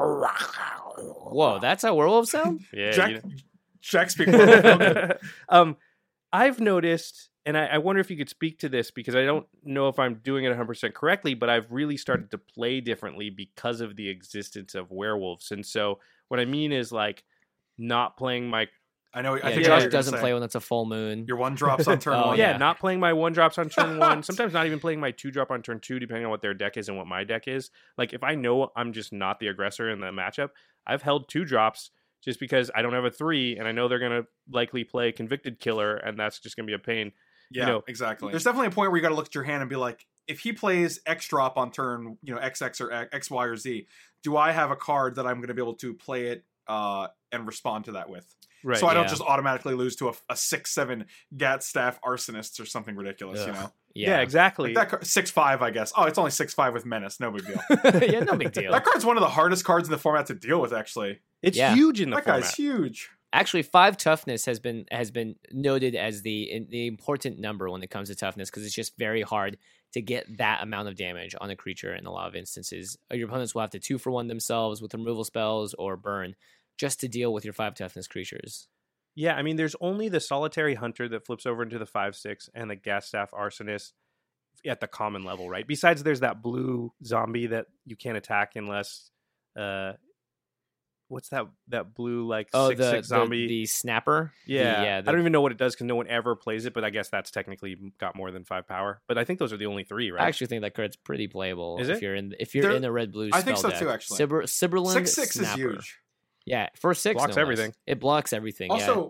Whoa, that's how werewolves sound? Yeah. Jack, you know. Jack speak werewolf. um, I've noticed, and I, I wonder if you could speak to this, because I don't know if I'm doing it one hundred percent correctly, but I've really started to play differently because of the existence of werewolves. And so what I mean is, like, not playing my I know. I Yeah, think I know what Josh you're doesn't gonna play say. when it's a full moon. Your one drops on turn Oh, one. yeah, yeah. not playing my one drops on turn one. Sometimes not even playing my two drop on turn two, depending on what their deck is and what my deck is. Like, if I know I'm just not the aggressor in the matchup, I've held two drops just because I don't have a three, and I know they're gonna likely play Convicted Killer, and that's just gonna be a pain. Yeah, You know, exactly. There's definitely a point where you got to look at your hand and be like, if he plays X drop on turn, you know, X X or X, Y, or Z, do I have a card that I'm going to be able to play it uh, and respond to that with? Right. So I don't yeah. just automatically lose to a, a six seven Gat Staff Arsonists or something ridiculous, you Ugh. know? Yeah, exactly. Like that card, six five, I guess. Oh, it's only six five with Menace. No big deal. yeah, no big deal. That card's one of the hardest cards in the format to deal with, actually. It's Yeah. huge in the That format. guy's huge. Actually, five toughness has been has been noted as the the important number when it comes to toughness, because it's just very hard to get that amount of damage on a creature in a lot of instances. Your opponents will have to two for one themselves with removal spells or burn just to deal with your five toughness creatures. Yeah, I mean, there's only the Solitary Hunter that flips over into the five six and the Gas Staff Arsonist at the common level, right? Besides, there's that blue zombie that you can't attack unless... Uh, what's that that blue, like, Oh, six the, six the zombie? the snapper. The- yeah, yeah. I the- don't even know what it does because no one ever plays it, but I guess that's technically got more than five power. But I think those are the only three, right? I actually think that card's pretty playable. Is if it? you're in if you're There- in a red blue. I think so too, actually. Cyber, Cyberland Six six Snapper. is huge. Yeah, for six Blocks no less. everything. It blocks everything. yeah. Also,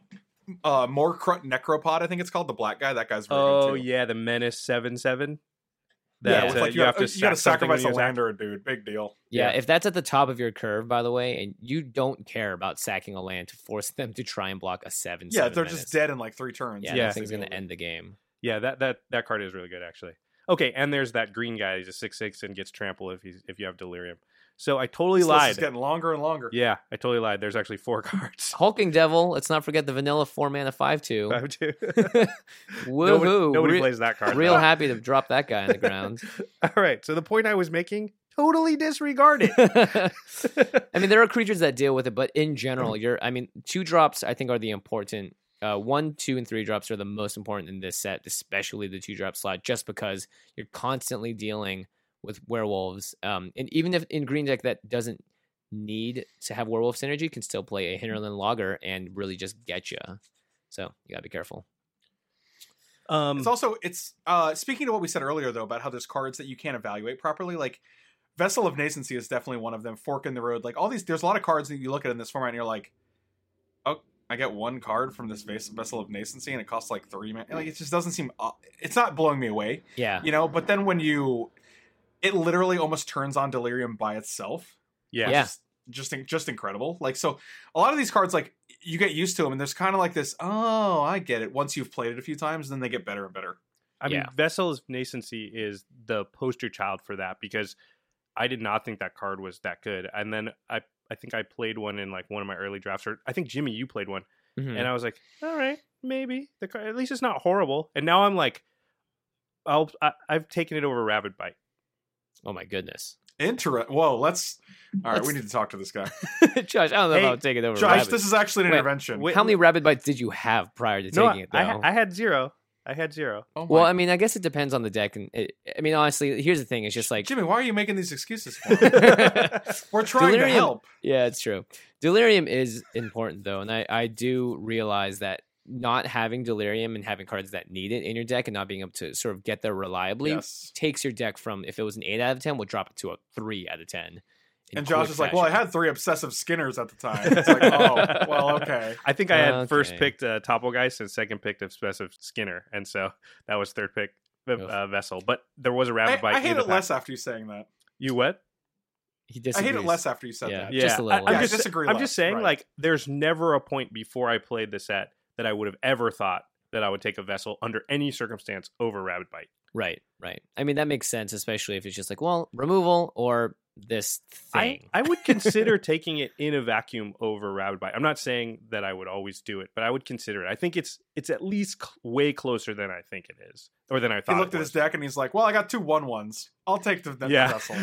uh, more Cro- Necropod, I think it's called, the black guy. That guy's very oh, good too. yeah, the Menace seven seven. Yeah, That, with, uh, like, you, you, have to you gotta sack something when sacrifice you a attack. land or a dude. Big deal. Yeah, Yeah. if that's at the top of your curve, by the way, and you don't care about sacking a land to force them to try and block a seven. Yeah, seven they're minutes. just dead in like three turns. Yeah, Yeah. that thing's gonna end the game. Yeah, that, that that card is really good, actually. Okay, and there's that green guy. He's a six six and gets trample if he's if you have Delirium. So I totally This list lied. is getting longer and longer. Yeah, I totally lied. There's actually four cards. Hulking Devil. Let's not forget the vanilla four mana five two. Five, two. Woohoo! nobody nobody Re- plays that card. Real though. happy to drop that guy on the ground. All right. So the point I was making, totally disregarded. I mean, there are creatures that deal with it, but in general, you're. I mean, two drops I think are the important. Uh, one, two, and three drops are the most important in this set, especially the two drop slot, just because you're constantly dealing with werewolves. Um, and even if in green deck that doesn't need to have werewolf synergy, can still play a Hinterland Logger and really just get you. So you gotta be careful. um, It's also it's uh speaking to what we said earlier though about how there's cards that you can't evaluate properly. Like Vessel of Nascency is definitely one of them. Fork in the Road, like all these. There's a lot of cards that you look at in this format and you're like, oh, I get one card from this Ves- Vessel of Nascency and it costs like three. Man, like it just doesn't seem. Uh, it's not blowing me away, Yeah. you know. But then when you, it literally almost turns on Delirium by itself. yeah. Yeah. Just, just in- just incredible. Like, so a lot of these cards, like, you get used to them and there's kind of like this, oh, I get it. Once you've played it a few times, then they get better and better. I mean, Yeah. Vessel's Nascency is the poster child for that because I did not think that card was that good. And then I, I think I played one in like one of my early drafts, or I think Jimmy, you played one, Mhm. and I was like, all right, maybe the card, at least it's not horrible. And now I'm like, I'll, I, I've taken it over Rabid Bite. Oh my goodness. Inter- Whoa, let's. All right, Let's- we need to talk to this guy. Josh, I don't know Hey, if I'll take it over. Josh, rabbit. this is actually an Wait, intervention. wait. How many rabbit bites did you have prior to No, taking it, though? I, ha- I had zero. I had zero. Oh my- Well, I mean, I guess it depends on the deck, and it, I mean, honestly, here's the thing: it's just like Jimmy, why are you making these excuses for? We're trying to Delirium- help. yeah, it's true. Delirium is important though, and I I do realize that not having Delirium and having cards that need it in your deck and not being able to sort of get there reliably Yes. takes your deck from, if it was an eight out of ten, would drop it to a three out of ten. in And Josh quick is like, well, I fashion. had three obsessive Skinners at the time. It's like, oh, well, okay. I think I had first Okay. picked uh, Topplegeist and second picked Obsessive Skinner, and so that was third pick. uh, vessel, but there was a rabbit I, bite. I hate in the it pack. less after you saying that. You what? He I disagrees. hate it less after you said Yeah. that. Yeah, Just a little I, less. am Yeah, I just, disagree I'm less, just saying, right. like, there's never a point before I played the set that I would have ever thought that I would take a vessel under any circumstance over rabbit bite. Right, right. I mean, that makes sense, especially if it's just like, well, removal or this I, thing. I would consider taking it in a vacuum over rabbit bite. I'm not saying that I would always do it, but I would consider it. I think it's it's at least cl- way closer than I think it is, or than I thought. He looked it at was. his deck and he's like, "Well, I got two one ones. I'll take the, the Yeah. vessel."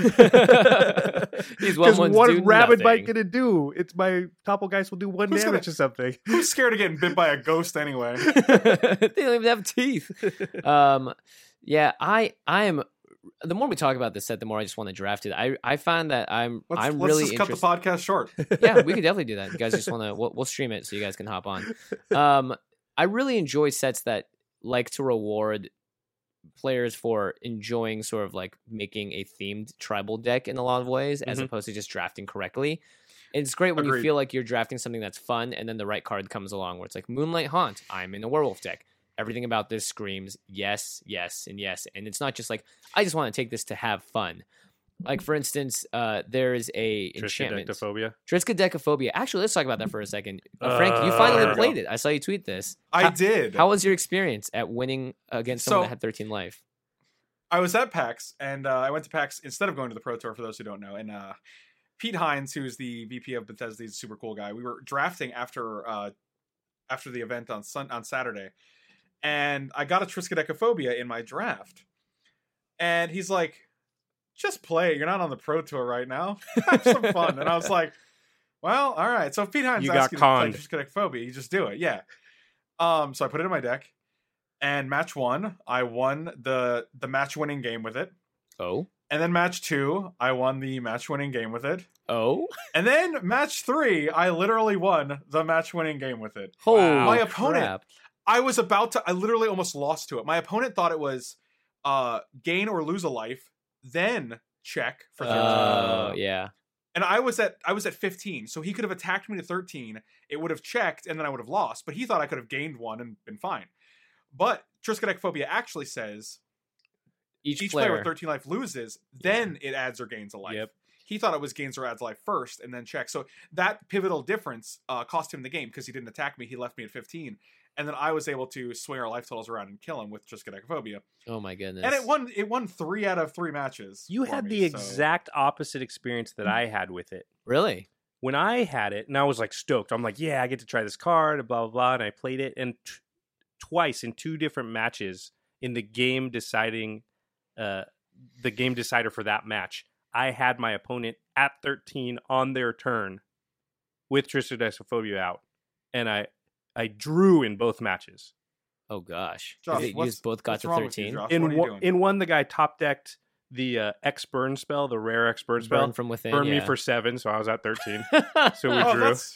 These one ones what do is rabbit nothing. bite gonna do? It's my doppelgeist will do one Who's damage gonna- or something. Who's scared of getting bit by a ghost anyway? They don't even have teeth. Um, yeah, I I am. The more we talk about this set, the more I just want to draft it. I I find that I'm Let's, I'm let's really just cut the interested. podcast short. Yeah, we could definitely do that. You guys just want to we'll, we'll stream it so you guys can hop on. Um, I really enjoy sets that like to reward players for enjoying sort of like making a themed tribal deck in a lot of ways, as Mhm. opposed to just drafting correctly. And it's great when Agreed. you feel like you're drafting something that's fun, and then the right card comes along where it's like Moonlight Haunt. I'm in a werewolf deck. Everything about this screams yes, yes, and yes. And it's not just like I just want to take this to have fun. Like for instance, uh, there is a enchantment. Triskaidekaphobia. Triskaidekaphobia. Actually, let's talk about that for a second. Uh, Frank, you finally there we played go. it. I saw you tweet this. I How- did. How was your experience at winning against someone So- that had thirteen life? I was at PAX, and uh, I went to PAX instead of going to the Pro Tour, for those who don't know. And uh, Pete Hines, who's the V P of Bethesda, he's a super cool guy. We were drafting after uh, after the event on sun- on Saturday, and I got a Triskaidekaphobia in my draft. And he's like, just play it. You're not on the Pro Tour right now. Have some fun. And I was like, well, all right. So if Pete Hines You asks got you conned. to play Triskaidekaphobia, you just do it. Yeah. Um. So I put it in my deck. And match one, I won the the match winning game with it. Oh, And then match two, I won the match winning game with it. oh, And then match three, I literally won the match winning game with it. holy My opponent- crap. I was about to, I literally almost lost to it. My opponent thought it was uh, gain or lose a life, then check for thirteen. Oh, yeah. And I was at I was at fifteen, so he could have attacked me to thirteen. It would have checked, and then I would have lost. But he thought I could have gained one and been fine. But Triskaidekaphobia actually says Each, each player. player. with thirteen life loses, then it adds or gains a life. Yep. He thought it was gains or adds life first, and then checks. So that pivotal difference uh, cost him the game because he didn't attack me. He left me at fifteen, and then I was able to swing our life totals around and kill him with Triskaidekaphobia. Oh my goodness. And it won. It won three out of three matches. You for had me, the so- exact opposite experience that I had with it. Really? When I had it, and I was like stoked. I'm like, yeah, I get to try this card, and blah blah blah. And I played it, and t- twice in two different matches in the game deciding, uh, the game decider for that match, I had my opponent at thirteen on their turn with Triskaidekaphobia out, and I I drew in both matches. Oh gosh. Josh, Is it, you what's- just both got what's to wrong with you, thirteen? Josh? In what are you one, doing? in one, the guy top decked the uh, X burn spell, the rare X burn spell, Burn from within. burned yeah. me for seven, so I was at thirteen. So we Oh, drew. that's-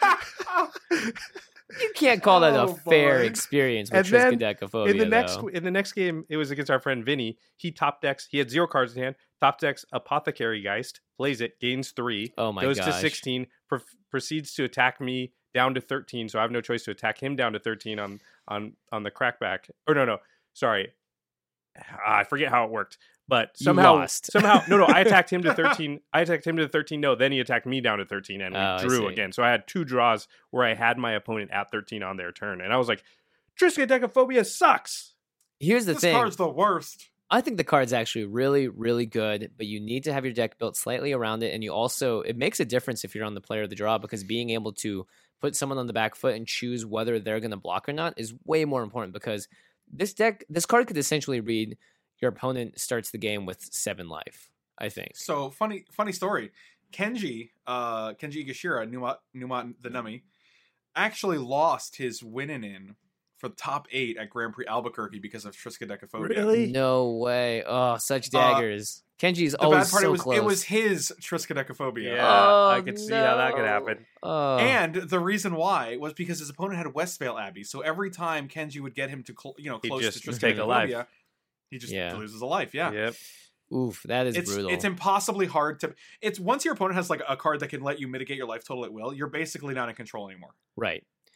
You can't call that Oh, a fair boy. experience with And then Triskaidekaphobia, in the next though. in the next game, it was against our friend Vinny. He top decks. He had zero cards in hand. Top decks Apothecary Geist, plays it, gains three, Oh my goes gosh. to sixteen, pro- proceeds to attack me down to thirteen. So I have no choice to attack him down to thirteen on on on the crackback. Or no, no, sorry, Ah, I forget how it worked. But You somehow, lost. somehow, no, no, I attacked him to thirteen. I attacked him to thirteen. No, then he attacked me down to thirteen, and we Oh, I drew see. again. So I had two draws where I had my opponent at thirteen on their turn, and I was like, Triskaidekaphobia sucks. Here's the this thing. card's the worst. I think the card's actually really, really good, but you need to have your deck built slightly around it. And you also, it makes a difference if you're on the player of the draw, because being able to put someone on the back foot and choose whether they're going to block or not is way more important, because this deck, this card could essentially read your opponent starts the game with seven life, I think. So funny, funny story. Kenji, uh, Kenji Igashira, Numa, Numa the Nummy, actually lost his winning in for the top eight at Grand Prix Albuquerque because of Triskaidekaphobia. Really? No way. Oh, such Uh, daggers. Kenji's The always bad part, so it was close. it was his Triskaidekaphobia. Yeah, Oh, I could see how that could no. happen. Oh. And the reason why was because his opponent had Westvale Abbey. So every time Kenji would get him to cl- you know He'd close just to take a life. Triskaidekaphobia, he just Yeah. loses a life. Yeah. Yep. Oof, that is It's brutal. it's impossibly hard to. It's once your opponent has like a card that can let you mitigate your life total at will. You're basically not in control anymore. Right.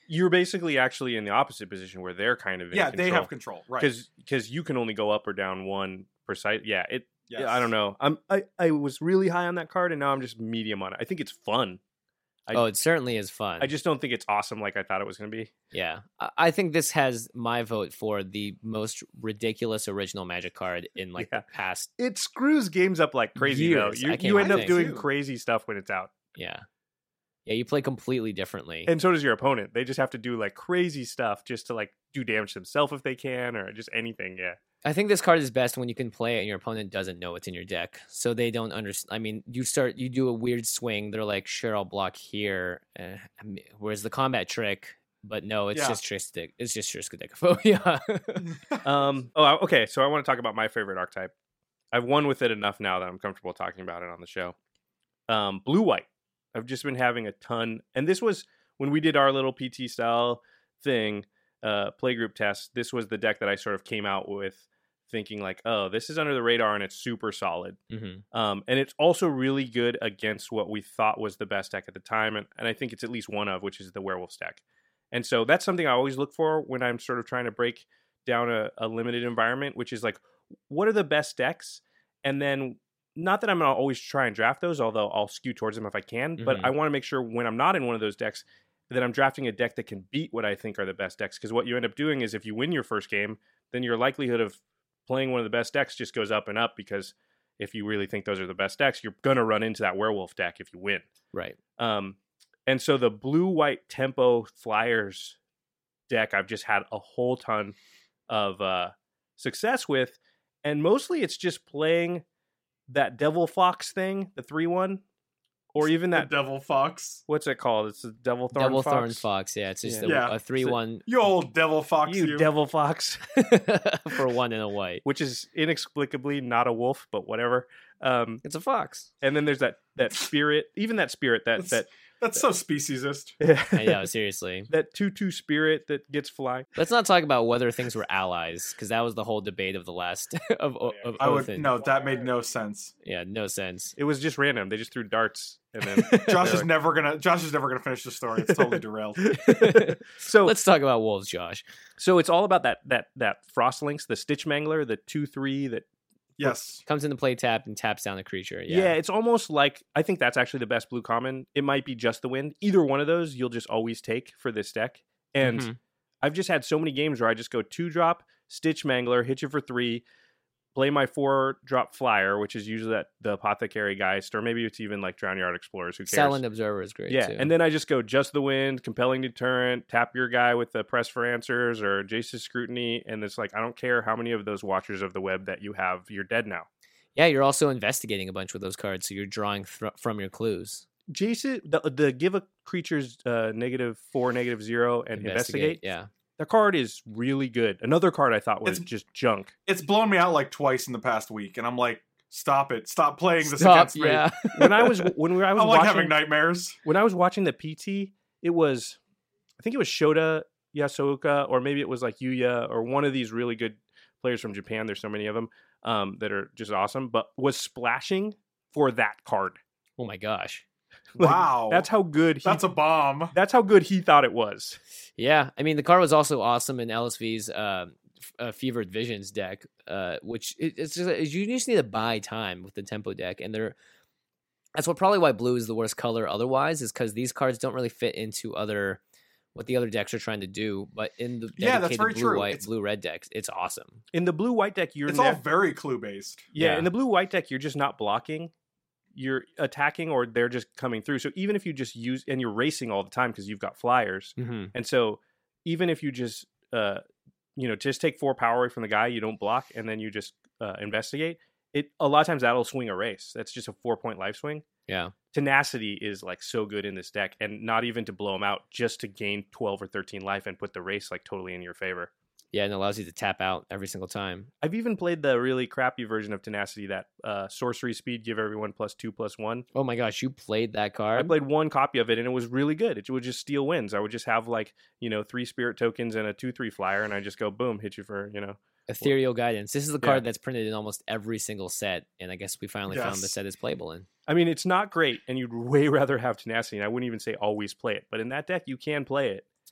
you're basically actually in the opposite position where they're kind of in yeah, control. they have control, right? Because because you can only go up or down one precise. Yeah, it. Yes. Yeah, I don't know. I'm I, I was really high on that card, and now I'm just medium on it. I think it's fun. I, oh, it certainly is fun. I just don't think it's awesome like I thought it was going to be. Yeah. I- I think this has my vote for the most ridiculous original Magic card in like Yeah. the past. It screws games up like crazy Years. though. I You can't you end up think. doing Too. crazy stuff when it's out, Yeah. Yeah, you play completely differently. and so does your opponent. They just have to do like crazy stuff just to like do damage themselves if they can, or just anything. Yeah. I think this card is best when you can play it and your opponent doesn't know it's in your deck. So they don't understand. I mean, you start, you do a weird swing. They're like, sure, I'll block here. Uh, whereas the combat trick, but no, it's Yeah. just Trisk. It's just Triskaidekaphobia. Um. Oh, okay. So I want to talk about my favorite archetype. I've won with it enough now that I'm comfortable talking about it on the show. Um, blue white. I've just been having a ton, and this was when we did our little P T style thing, uh, playgroup test. This was the deck that I sort of came out with, thinking like, oh, this is under the radar and it's super solid. mm-hmm. Um, and it's also really good against what we thought was the best deck at the time, and, and I think it's at least one of, which is the Werewolves deck. And so that's something I always look for when I'm sort of trying to break down a, a limited environment, which is like, what are the best decks? And then, not that I'm going to always try and draft those, although I'll skew towards them if I can, but Mhm. I want to make sure when I'm not in one of those decks that I'm drafting a deck that can beat what I think are the best decks. Because what you end up doing is if you win your first game, then your likelihood of playing one of the best decks just goes up and up, because if you really think those are the best decks, you're going to run into that werewolf deck if you win. Right. Um, and so the blue-white tempo flyers deck, I've just had a whole ton of uh, success with, and mostly it's just playing that Devil Fox thing, the three one, or even that, the Devil Fox. what's it called? It's the Devil Thorn Devil Fox. Thorn Fox. Yeah, it's just Yeah. a, Yeah. a three one You old Devil Fox. You, You, Devil Fox, for one and a white. which is inexplicably not a wolf, but whatever. Um, It's a fox. and then there's that that spirit, even that spirit that That's- that That's so speciesist. I know, seriously. that two two spirit that gets flying. Let's not talk about whether things were allies, because that was the whole debate of the last of, of I would Othin. no. That made no sense. Yeah, no sense. It was just random. They just threw darts, and then Josh they're is never gonna. Josh is never gonna finish the story. It's totally derailed. like- so Let's talk about wolves, Josh. so it's all about that that that frost links, the Stitch Mangler, the two three that. Yes. Comes into play tapped and taps down the creature. Yeah. Yeah. it's almost like, I think that's actually the best blue common. It might be just the wind. Either one of those you'll just always take for this deck. And Mhm. I've just had so many games where I just go two drop, Stitch Mangler, hit you for three, play my four drop flyer, which is usually that the Apothecary Geist, or maybe it's even like Drown Yard Explorers. Who cares? Silent Observer is great Yeah, too. and then I just go just the wind, compelling deterrent, tap your guy with the press for answers or Jace's scrutiny, and it's like I don't care how many of those Watchers of the Web that you have, you're dead now. yeah, you're also investigating a bunch with those cards, so you're drawing thr from your clues. Jason, the, the give a creature's uh, negative four, negative zero, and investigate. Yeah. The card is really good. Another card I thought was It's- just junk. It's blown me out like twice in the past week, and I'm like, stop it! Stop playing this Stop, against me. yeah. When I was when I was I'm like watching having nightmares. when I was watching the P T, it was I think it was Shota Yasuoka, or maybe it was like Yuya, or one of these really good players from Japan. There's so many of them um, that are just awesome. But was splashing for that card. Oh my gosh. Like, Wow, that's how good. He, that's a bomb. that's how good he thought it was. Yeah, I mean the card was also awesome in L S V's uh, f- uh, Fevered Visions deck, uh, which it, it's just you just need to buy time with the tempo deck, and they're that's what probably why blue is the worst color. Otherwise, is because these cards don't really fit into other what the other decks are trying to do. But in the Yeah, that's dedicated very blue true. white It's- blue red decks, it's awesome. In the blue white deck, you're It's ne- all very clue based. yeah, Yeah. In the blue white deck, you're just not blocking. You're attacking, or they're just coming through. So even if you just use and you're racing all the time because you've got flyers, Mm-hmm. and so even if you just uh, you know just take four power away from the guy, you don't block, and then you just uh, investigate. It a lot of times that'll swing a race. That's just a four point life swing. Yeah. Tenacity is like so good in this deck, and not even to blow them out, just to gain twelve or thirteen life and put the race like totally in your favor. Yeah, and it allows you to tap out every single time. I've even played the really crappy version of Tenacity, that uh, sorcery speed, give everyone plus two plus one. Oh my gosh, you played that I card? played one copy of it, and it was really good. It would just steal wins. I would just have like you know three spirit tokens and a two three flyer, and I just go boom, hit you for you know. Ethereal Guidance. This is the Yeah. card that's printed in almost every single set, and I guess we finally found the Yes. set is playable in. I mean, it's not great, and you'd way rather have Tenacity, and I wouldn't even say always play it. But in that deck, you can play it.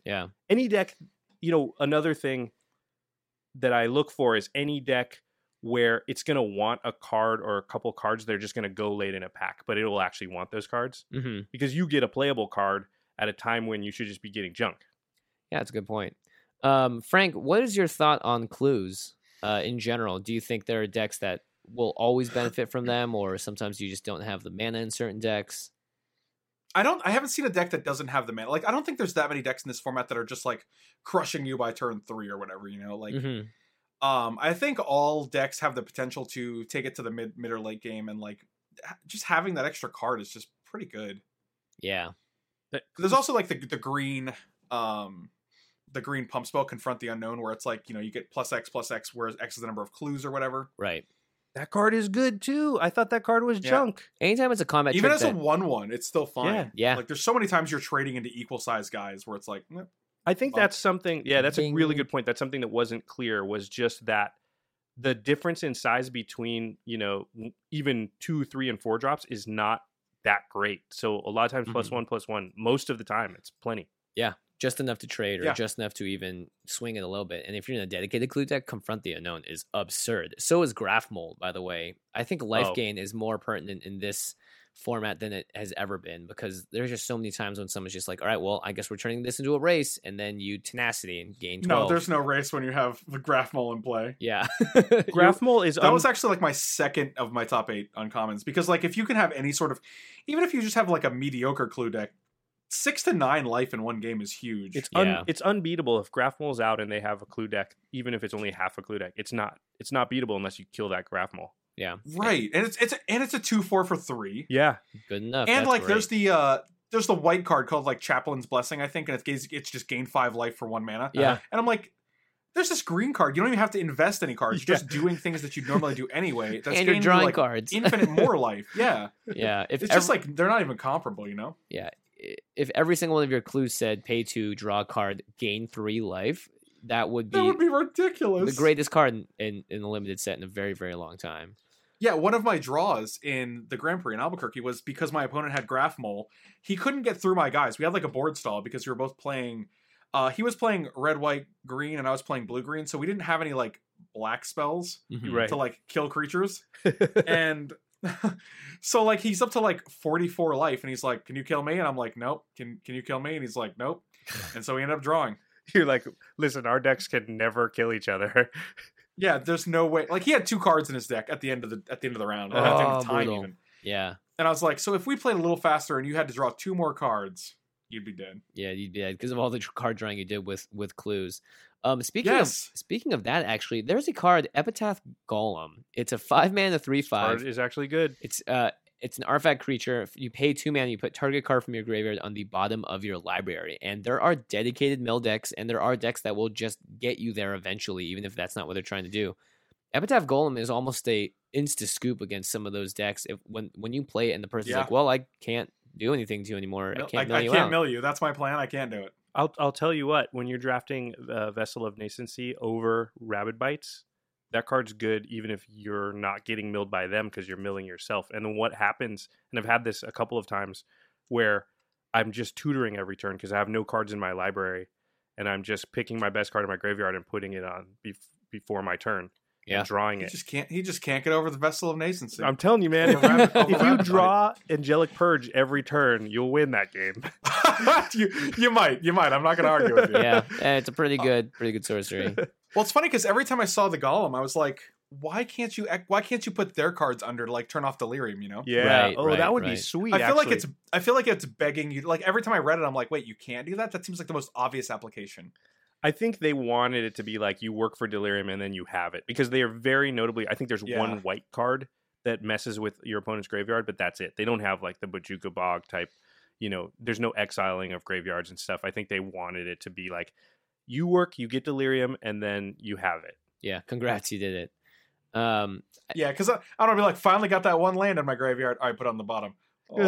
Yeah. Any deck, you know, another thing that I look for is any deck where it's going to want a card or a couple cards that are just going to go late in a pack, but it will actually want those cards Mm-hmm. because you get a playable card at a time when you should just be getting junk. Yeah, that's a good point. Um, Frank, what is your thought on clues uh, in general? Do you think there are decks that will always benefit from them, or sometimes you just don't have the mana in certain decks? I don't. I haven't seen a deck that doesn't have the mana. Like, I don't think there's that many decks in this format that are just like crushing you by turn three or whatever. You know, like, Mm-hmm. um, I think all decks have the potential to take it to the mid, mid or late game, and like, ha- just having that extra card is just pretty good. Yeah. There's also like the the green, um, the green pump spell, Confront the Unknown, where it's like, you know, you get plus X plus X, whereas X is the number of clues or whatever. Right. That card is good too. I thought that card was Yeah. junk. Anytime it's a combat Even trick as that, a one one, it's still fine. Yeah. Yeah. Like, there's so many times you're trading into equal size guys where it's like, eh, I think Bump. that's something. Yeah, that's a really Bing. good point. That's something that wasn't clear. Was just that the difference in size between, you know, w- even two, three, and four drops is not that great. So a lot of times, plus Mhm. one, plus one. Most of the time, it's plenty. yeah, just enough to trade or Yeah. just enough to even swing it a little bit. And if you're in a dedicated clue deck, Confront the Unknown is absurd. So is Graph Mold, by the way. I think Life Oh. Gain is more pertinent in this format than it has ever been, because there's just so many times when someone's just like, all right, well, I guess we're turning this into a race, and then you tenacity and gain twelve. no, there's no race when you have the Graph Mole in play. Yeah. Graph Mole is That un- was actually like my second of my top eight uncommons, because like if you can have any sort of, even if you just have like a mediocre clue deck, six to nine life in one game is huge. It's un- Yeah. it's unbeatable if Graph Mole's out and they have a clue deck, even if it's only half a clue deck. It's not it's not beatable unless you kill that Graph Mole. Yeah. right, and it's it's a, and it's a two four for three, Yeah, Good enough. and That's like great. there's the uh there's the white card called like Chaplain's Blessing, I think, and it's gains- it's just gain five life for one mana. Yeah. And I'm like, there's this green card. You don't even have to invest any cards. You're Yeah. just doing things that you normally do anyway. That's And you're gaining you, drawing like, cards. infinite more life. Yeah, Yeah. If it's ev- just like they're not even comparable. You know. yeah, i- if every single one of your clues said pay two, draw a card, gain three life, that would be, That would be ridiculous. the greatest card in, in, in the limited set in a very, very long time. Yeah, one of my draws in the Grand Prix in Albuquerque was because my opponent had Graph Mole. He couldn't get through my guys. We had like a board stall because we were both playing. Uh, he was playing red, white, green, and I was playing blue, green. So we didn't have any like black spells right. to like kill creatures. And so like he's up to like forty-four life, and he's like, "Can you kill me?" And I'm like, "Nope." Can Can you kill me? And he's like, "Nope." And so we ended up drawing. You're like, listen, our decks can never kill each other. Yeah, there's no way. Like he had two cards in his deck at the end of the at the end of the round, or at the end of Oh, the time brutal. even. Yeah. And I was like, so if we played a little faster and you had to draw two more cards, you'd be dead. Yeah, you did because of all the tr- card drawing you did with with clues. Um, speaking Yes. of speaking of that, actually, there's a card, Epitaph Golem. It's a five mana three five. Card is actually good. It's uh, it's an artifact creature. If you pay two mana, you put target card from your graveyard on the bottom of your library. And there are dedicated mill decks, and there are decks that will just get you there eventually, even if that's not what they're trying to do. Epitaph Golem is almost a insta scoop against some of those decks. If when when you play it and the person's Yeah. like, "Well, I can't do anything to you anymore. I I, can't mill I you can't out." mill you. That's my plan. I can't do it. I'll I'll tell you what, when you're drafting uh, Vessel of Nascency over Rabid Bites, that card's good even if you're not getting milled by them because you're milling yourself. And then what happens, and I've had this a couple of times where I'm just tutoring every turn because I have no cards in my library, and I'm just picking my best card in my graveyard and putting it on bef- before my turn Yeah. and drawing He it. just can't. He just can't get over the Vessel of Nascency. I'm telling you, man, if Over Rabid- you, over if you Rabid draw Angelic Purge every turn, you'll win that game. you, you might. You might. I'm not going to argue with you. Yeah, eh, it's a pretty good, pretty good sorcery. Well, it's funny because every time I saw the Golem, I was like, why can't you? Why can't you put their cards under to like turn off Delirium? You know. Yeah. Right, oh, right, that would be right. sweet. I feel like actually. it's. I feel like it's begging you. Like every time I read it, I'm like, wait, you can't do that. That seems like the most obvious application. I think they wanted it to be like you work for Delirium and then you have it because they are very notably. I think there's Yeah. one white card that messes with your opponent's graveyard, but that's it. They don't have like the Bojuka Bog type. You know, there's no exiling of graveyards and stuff. I think they wanted it to be like you work, you get Delirium, and then you have it. Yeah, congrats, you did it. Um, Yeah, because I, I don't know, be like, finally got that one land in my graveyard. I put it on the bottom. Oh,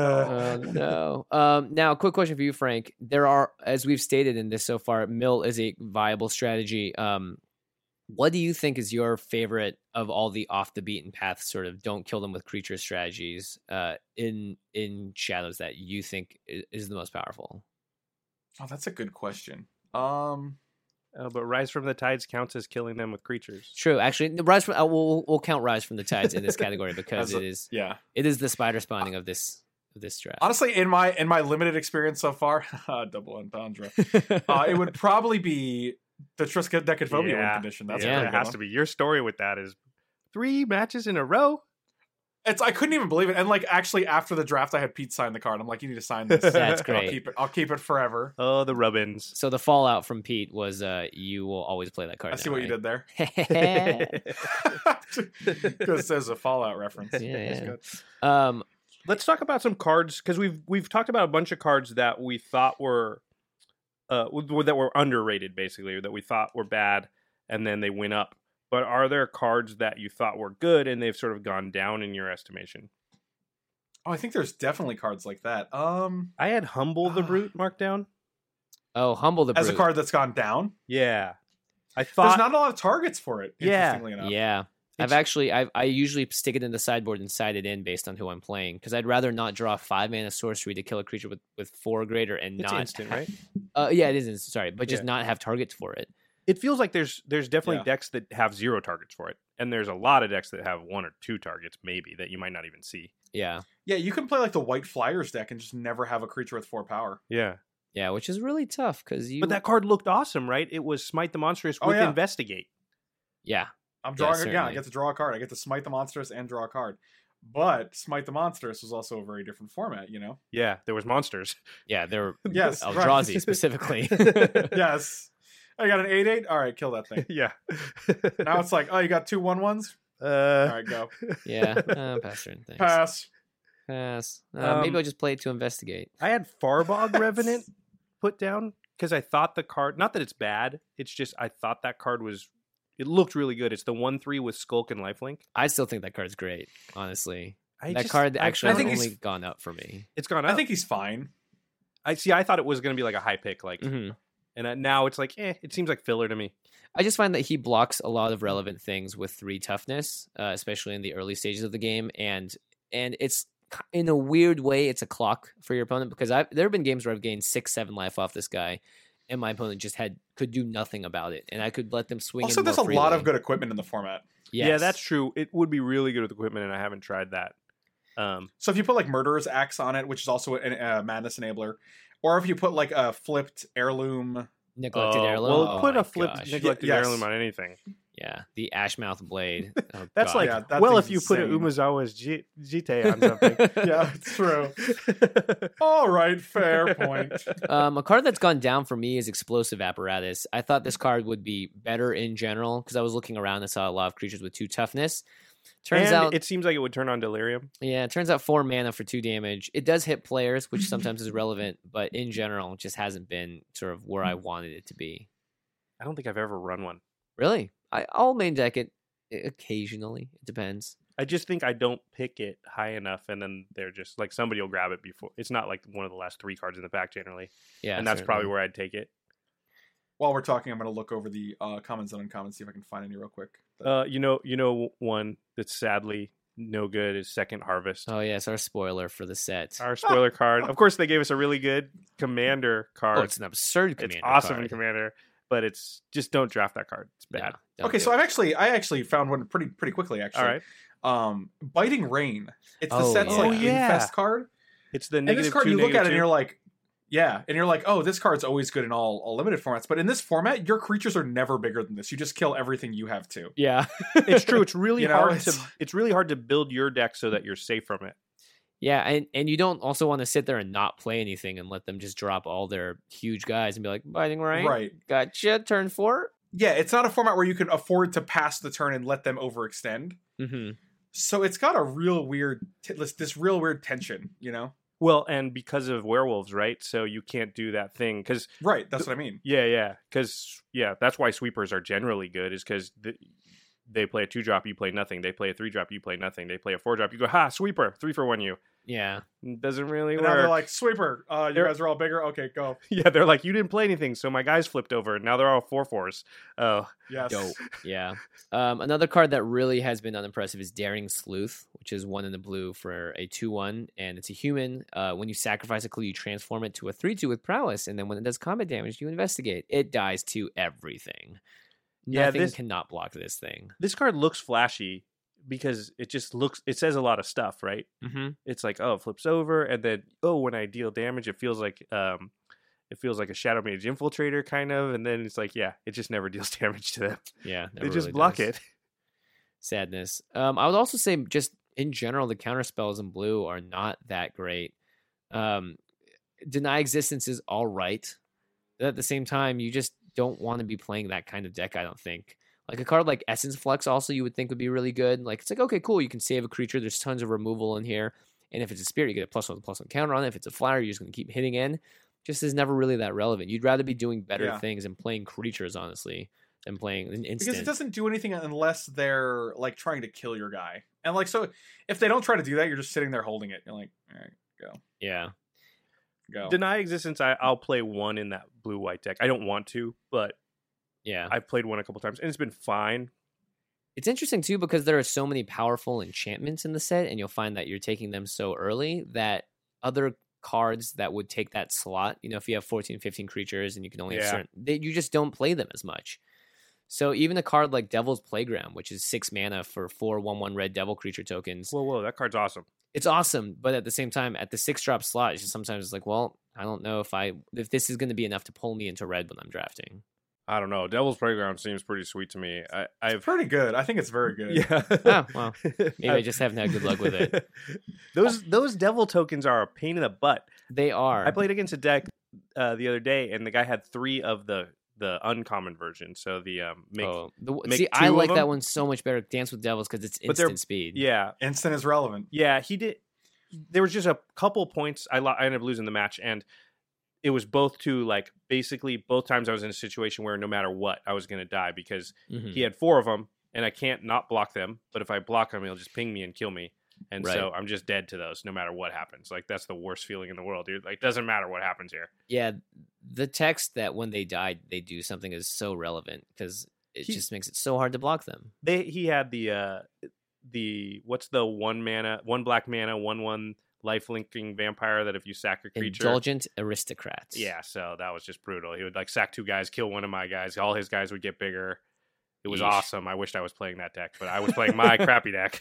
Oh no. no. Um, now, quick question for you, Frank. There are, as we've stated in this so far, mill is a viable strategy. Um, what do you think is your favorite of all the off the beaten path sort of don't kill them with creature strategies uh, in in Shadows that you think is, is the most powerful? Oh, that's a good question. Um, Uh, but Rise from the Tides counts as killing them with creatures. True. Actually, the Rise from uh, we'll, we'll count Rise from the Tides in this category because As a- it is yeah. it is the spider spawning of this of this draft. Honestly, in my in my limited experience so far, double entendre, uh, it would probably be the Triskaidekaphobia win Yeah. condition. That's yeah, a Yeah. pretty it good has one. to be. Your story with that is three matches in a row. It's I couldn't even believe it. And like actually after the draft, I had Pete sign the card. I'm like, you need to sign this. That's I'll great. keep it. I'll keep it forever. Oh, the rubbins. So the fallout from Pete was uh, you will always play that card. I see now, what you right? did there. did. Because there's a Fallout reference. Yeah, That's yeah. good. um, Let's talk about some cards because we've we've talked about a bunch of cards that we thought were uh w- that were underrated, basically, or that we thought were bad, and then they went up. But are there cards that you thought were good and they've sort of gone down in your estimation? Oh, I think there's definitely cards like that. Um, I had Humble the Ah. Brute marked down. oh, humble the as a Brute. card that's gone down, Yeah, I there's thought. not a lot of targets for it. Yeah. Interestingly enough. Yeah. I've It's- actually I I usually stick it in the sideboard and side it in based on who I'm playing because I'd rather not draw five mana sorcery to kill a creature with, with four or greater and It's not instant, ha- right? Uh, yeah, it is instant. Sorry, but just Yeah. not have targets for it. It feels like there's there's definitely Yeah. decks that have zero targets for it, and there's a lot of decks that have one or two targets, maybe, that you might not even see. Yeah, Yeah, you can play like the White Flyers deck and just never have a creature with four power. Yeah, yeah, which is really tough because you. but that card looked awesome, right? It was Smite the Monstrous Oh, with yeah. Investigate. yeah, I'm Yeah, drawing. Yeah, I certainly. get to draw a card. I get to smite the monstrous and draw a card. But Smite the Monstrous was also a very different format, you know? Yeah, there was monsters. yeah, they're Yes. right. Eldrazi specifically. Yes. I got an eight eight. All right, kill that thing. Yeah. Now it's like, oh, you got two one ones? uh, All right, go. yeah, uh, pass turn. Thanks. Pass. Pass. Uh, Um, maybe I'll just play it to investigate. I had Farbog Revenant put down because I thought the card, not that it's bad, it's just I thought that card was, it looked really good. It's the one three with Skulk and Lifelink. I still think that card's great. Honestly, I that just- card I- actually I has think only he's- gone up for me. It's gone up. I think he's fine. I see. I thought it was going to be like a high pick, like, hmm and uh, now it's like, eh, it seems like filler to me. I just find that he blocks a lot of relevant things with three toughness, uh, especially in the early stages of the game, and and it's k- in a weird way it's a clock for your opponent because I there have been games where I've gained six seven life off this guy, and my opponent just had could do nothing about it, and I could let them swing. Also, in there's more a lot of freely. good equipment in the format. Yeah, Yes. that's true. It would be really good with equipment, and I haven't tried that. Um, So if you put like Murderer's Axe on it, which is also a uh, Madness Enabler, or if you put like a flipped heirloom, neglected oh, heirloom. Well, Oh put my a flipped gosh. neglected Yes. heirloom on anything. Yeah, the Ashmouth blade. Oh, That's God. like, Yeah, that well, if thing's you put an insane. Umezawa's G- Jite on something. yeah, it's true. All right, fair point. Um, a card that's gone down for me is Explosive Apparatus. I thought this card would be better in general because I was looking around and saw a lot of creatures with two toughness. Turns and out, it seems like it would turn on Delirium. yeah, it turns out four mana for two damage. It does hit players, which sometimes is relevant, but in general, it just hasn't been sort of where I wanted it to be. I don't think I've ever run one. Really, I, I'll main deck it occasionally. It depends. I just think I don't pick it high enough, and then they're just like somebody will grab it before. It's not like one of the last three cards in the pack generally, Yeah, and that's probably certainly. where I'd take it. While we're talking, I'm going to look over the uh, commons and uncommons, see if I can find any real quick. Uh, you know, you know, one that's sadly no good is Second Harvest. Oh yes, our spoiler for the set. Our spoiler card. Of course, they gave us a really good Commander card. Oh, it's an absurd It's commander. awesome card. in Commander, but it's just don't draft that card. It's bad. Yeah, don't Okay, do so it. I've actually, I actually found one pretty, pretty quickly. Actually, All right, um, Biting Rain. It's the Oh, set's yeah. like Oh, yeah. Infest card, it's the and negative this card two, you look negative at it and two. you're like, yeah, and you're like, oh, this card's always good in all, all limited formats, but in this format, your creatures are never bigger than this. You just kill everything you have to. Yeah, It's true. It's really You know, hard it's- to. It's really hard to build your deck so that you're safe from it. yeah, and and you don't also want to sit there and not play anything and let them just drop all their huge guys and be like, Biting Rain, Right. gotcha, turn four. Yeah, it's not a format where you can afford to pass the turn and let them overextend. Mm-hmm. So it's got a real weird, t- this, this real weird tension, you know? Well, and because of werewolves, right? So you can't do that thing because Right, that's what I mean. yeah, yeah, because yeah, that's why sweepers are generally good is because the, they play a two drop, you play nothing. They play a three drop, you play nothing. They play a four drop, you go ha sweeper, three for one you. Yeah. Doesn't really And work. now they're like, sweeper, uh, you They're- guys are all bigger. Okay, go. yeah, they're like, you didn't play anything, so my guys flipped over. Now they're all four fours. Oh, Yes. Dope. Yeah. Um, another card that really has been unimpressive is Daring Sleuth, which is one in the blue for a two one, and it's a human. Uh, when you sacrifice a clue, you transform it to a three two with prowess, and then when it does combat damage, you investigate. It dies to everything. Yeah, Nothing this- cannot block this thing. this card looks flashy because it just looks. It says a lot of stuff, right? Mm-hmm. It's like, oh, it flips over, and then oh, when I deal damage, it feels like um, it feels like a Shadow Mage Infiltrator kind of, and then it's like, yeah, it just never deals damage to them. Yeah. They never just really block does. it. Sadness. Um, I would also say just in general, the counter spells in blue are not that great. Um, Deny Existence is all right. But at the same time, you just don't want to be playing that kind of deck, I don't think. Like a card like Essence Flex also you would think would be really good. Like it's like, okay, cool, you can save a creature. There's tons of removal in here. And if it's a spirit, you get a plus one plus one counter on it. If it's a flyer, you're just going to keep hitting in. Just is never really that relevant. You'd rather be doing better Yeah. things and playing creatures, honestly, than playing an instant. Because it doesn't do anything unless they're like trying to kill your guy. And like, so if they don't try to do that, you're just sitting there holding it. You're like, all right, go, Yeah. go. Deny Existence. I, I'll play one in that blue white deck. I don't want to, but Yeah. I've played one a couple times, and it's been fine. It's interesting too because there are so many powerful enchantments in the set, and you'll find that you're taking them so early that other cards that would take that slot, you know, if you have fourteen, fifteen creatures and you can only have Yeah. certain, they, you just don't play them as much. So even a card like Devil's Playground, which is six mana for four one one red devil creature tokens, Whoa, whoa, that card's awesome. it's awesome. But at the same time, at the six drop slot, it's just sometimes it's like, well, I don't know if I if this is going to be enough to pull me into red when I'm drafting. I don't know. Devil's Playground seems pretty sweet to me. I, I've Pretty good. I think it's very good. yeah. Oh, well, maybe I just haven't had good luck with it. those those devil tokens are a pain in the butt. They are. I played against a deck uh, the other day, and the guy had three of the the uncommon version. So the um, make oh, the, make see, I two of like that them? one so much better. Dance with Devils because it's But they're- instant speed. yeah, Instant is relevant. yeah. He did. There was just a couple points. I lo- I ended up losing the match, and it was both to like basically both times I was in a situation where no matter what I was going to die because Mhm. he had four of them, and I can't not block them. But if I block them, he'll just ping me and kill me. And so I'm just dead to those no matter what happens. Like that's the worst feeling in the world, dude. Like doesn't matter what happens here. Yeah, the text that when they died they do something is so relevant because it He- just makes it so hard to block them. They he had the uh the what's the one mana one black mana one one life linking vampire that if you sack a creature. Indulgent Aristocrats. Yeah, so that was just brutal. He would like sack two guys, kill one of my guys. All his guys would get bigger. It was Yeesh. awesome. I wished I was playing that deck, but I was playing my crappy deck.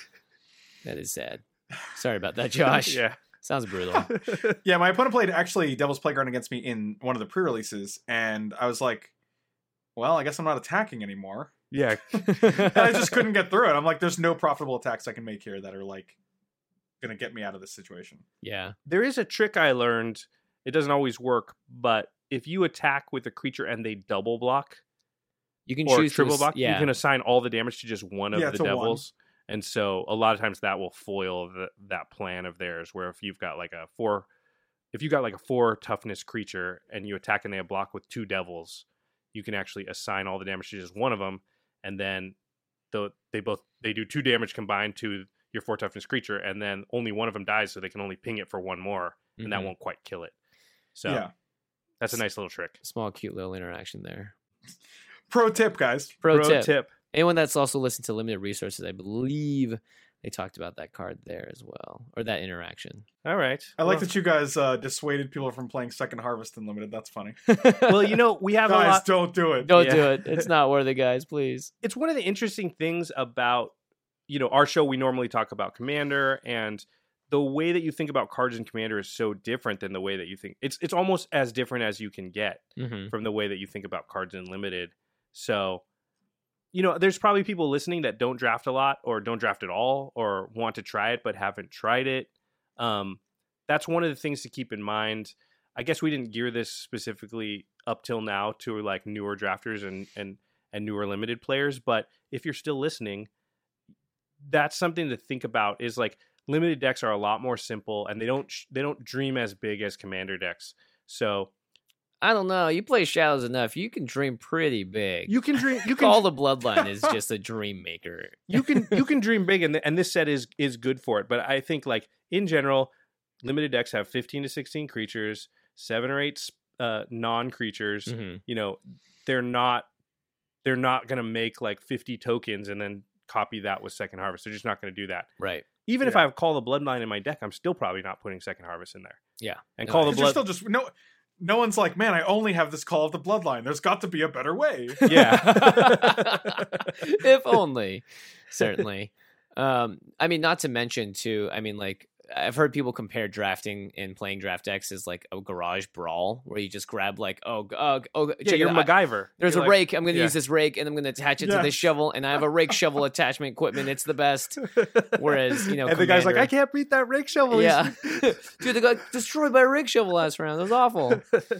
That is sad. Sorry about that, Josh. Yeah. Sounds brutal. Yeah, my opponent played actually Devil's Playground against me in one of the pre-releases, and I was like, well, I guess I'm not attacking anymore. Yeah. And I just couldn't get through it. I'm like, there's no profitable attacks I can make here that are like gonna get me out of this situation. Yeah. There is a trick I learned. It doesn't always work, but if you attack with a creature and they double block You can or choose triple to, block, yeah. you can assign all the damage to just one of Yeah, the to one. devils. And so a lot of times that will foil the, that plan of theirs, where if you've got like a four, if you got like a four toughness creature and you attack and they block with two devils, you can actually assign all the damage to just one of them, and then the, they both they do two damage combined to your four toughness creature, and then only one of them dies, so they can only ping it for one more, and that Mhm. won't quite kill it. So Yeah. that's a nice little trick. Small, cute little interaction there. Pro tip, guys. Pro, Pro tip. tip. Anyone that's also listened to Limited Resources, I believe they talked about that card there as well, or that interaction. All right. I like well, that you guys uh, dissuaded people from playing Second Harvest in Limited. That's funny. well, you know, we have a Guys, lot. don't do it. Don't Yeah. do it. It's not worth it, guys. Please. It's one of the interesting things about, you know, our show. We normally talk about Commander, and the way that you think about cards in Commander is so different than the way that you think. It's it's almost as different as you can get Mm-hmm. from the way that you think about cards in Limited. So, you know, there's probably people listening that don't draft a lot or don't draft at all or want to try it but haven't tried it. Um, that's one of the things to keep in mind. I guess we didn't gear this specifically up till now to like newer drafters and and and newer Limited players, but if you're still listening, that's something to think about. Is like Limited decks are a lot more simple, and they don't sh- they don't dream as big as Commander decks. So I don't know. You play Shadows enough, you can dream pretty big. You can dream. You can Call the Bloodline is just a dream maker. you can you can dream big, and and this set is is good for it. But I think like in general, limited decks have fifteen to sixteen creatures, seven or eight uh, non creatures. Mm-hmm. You know, they're not they're not going to make like fifty tokens and then copy that with Second Harvest. They're just not going to do that. Right. Even Yeah. if I have Call the Bloodline in my deck, I'm still probably not putting Second Harvest in there. Yeah. And No, Call the Because you're Blood. still just no. No one's like, man, I only have this Call of the Bloodline. There's got to be a better way. Yeah. If only. Certainly. Um, I mean, not to mention too, I mean, like, I've heard people compare drafting and playing draft decks as like a garage brawl where you just grab like, oh, oh, oh Yeah, check you're it out. MacGyver. There's You're a like- rake. I'm going to yeah. use this rake and I'm going to attach it to Yes. this shovel. And I have a rake shovel attachment equipment. It's the best. Whereas, you know, and the guy's like, Commander- I can't beat that rake shovel. Yeah. Dude, they got destroyed by a rake shovel last round. That was awful.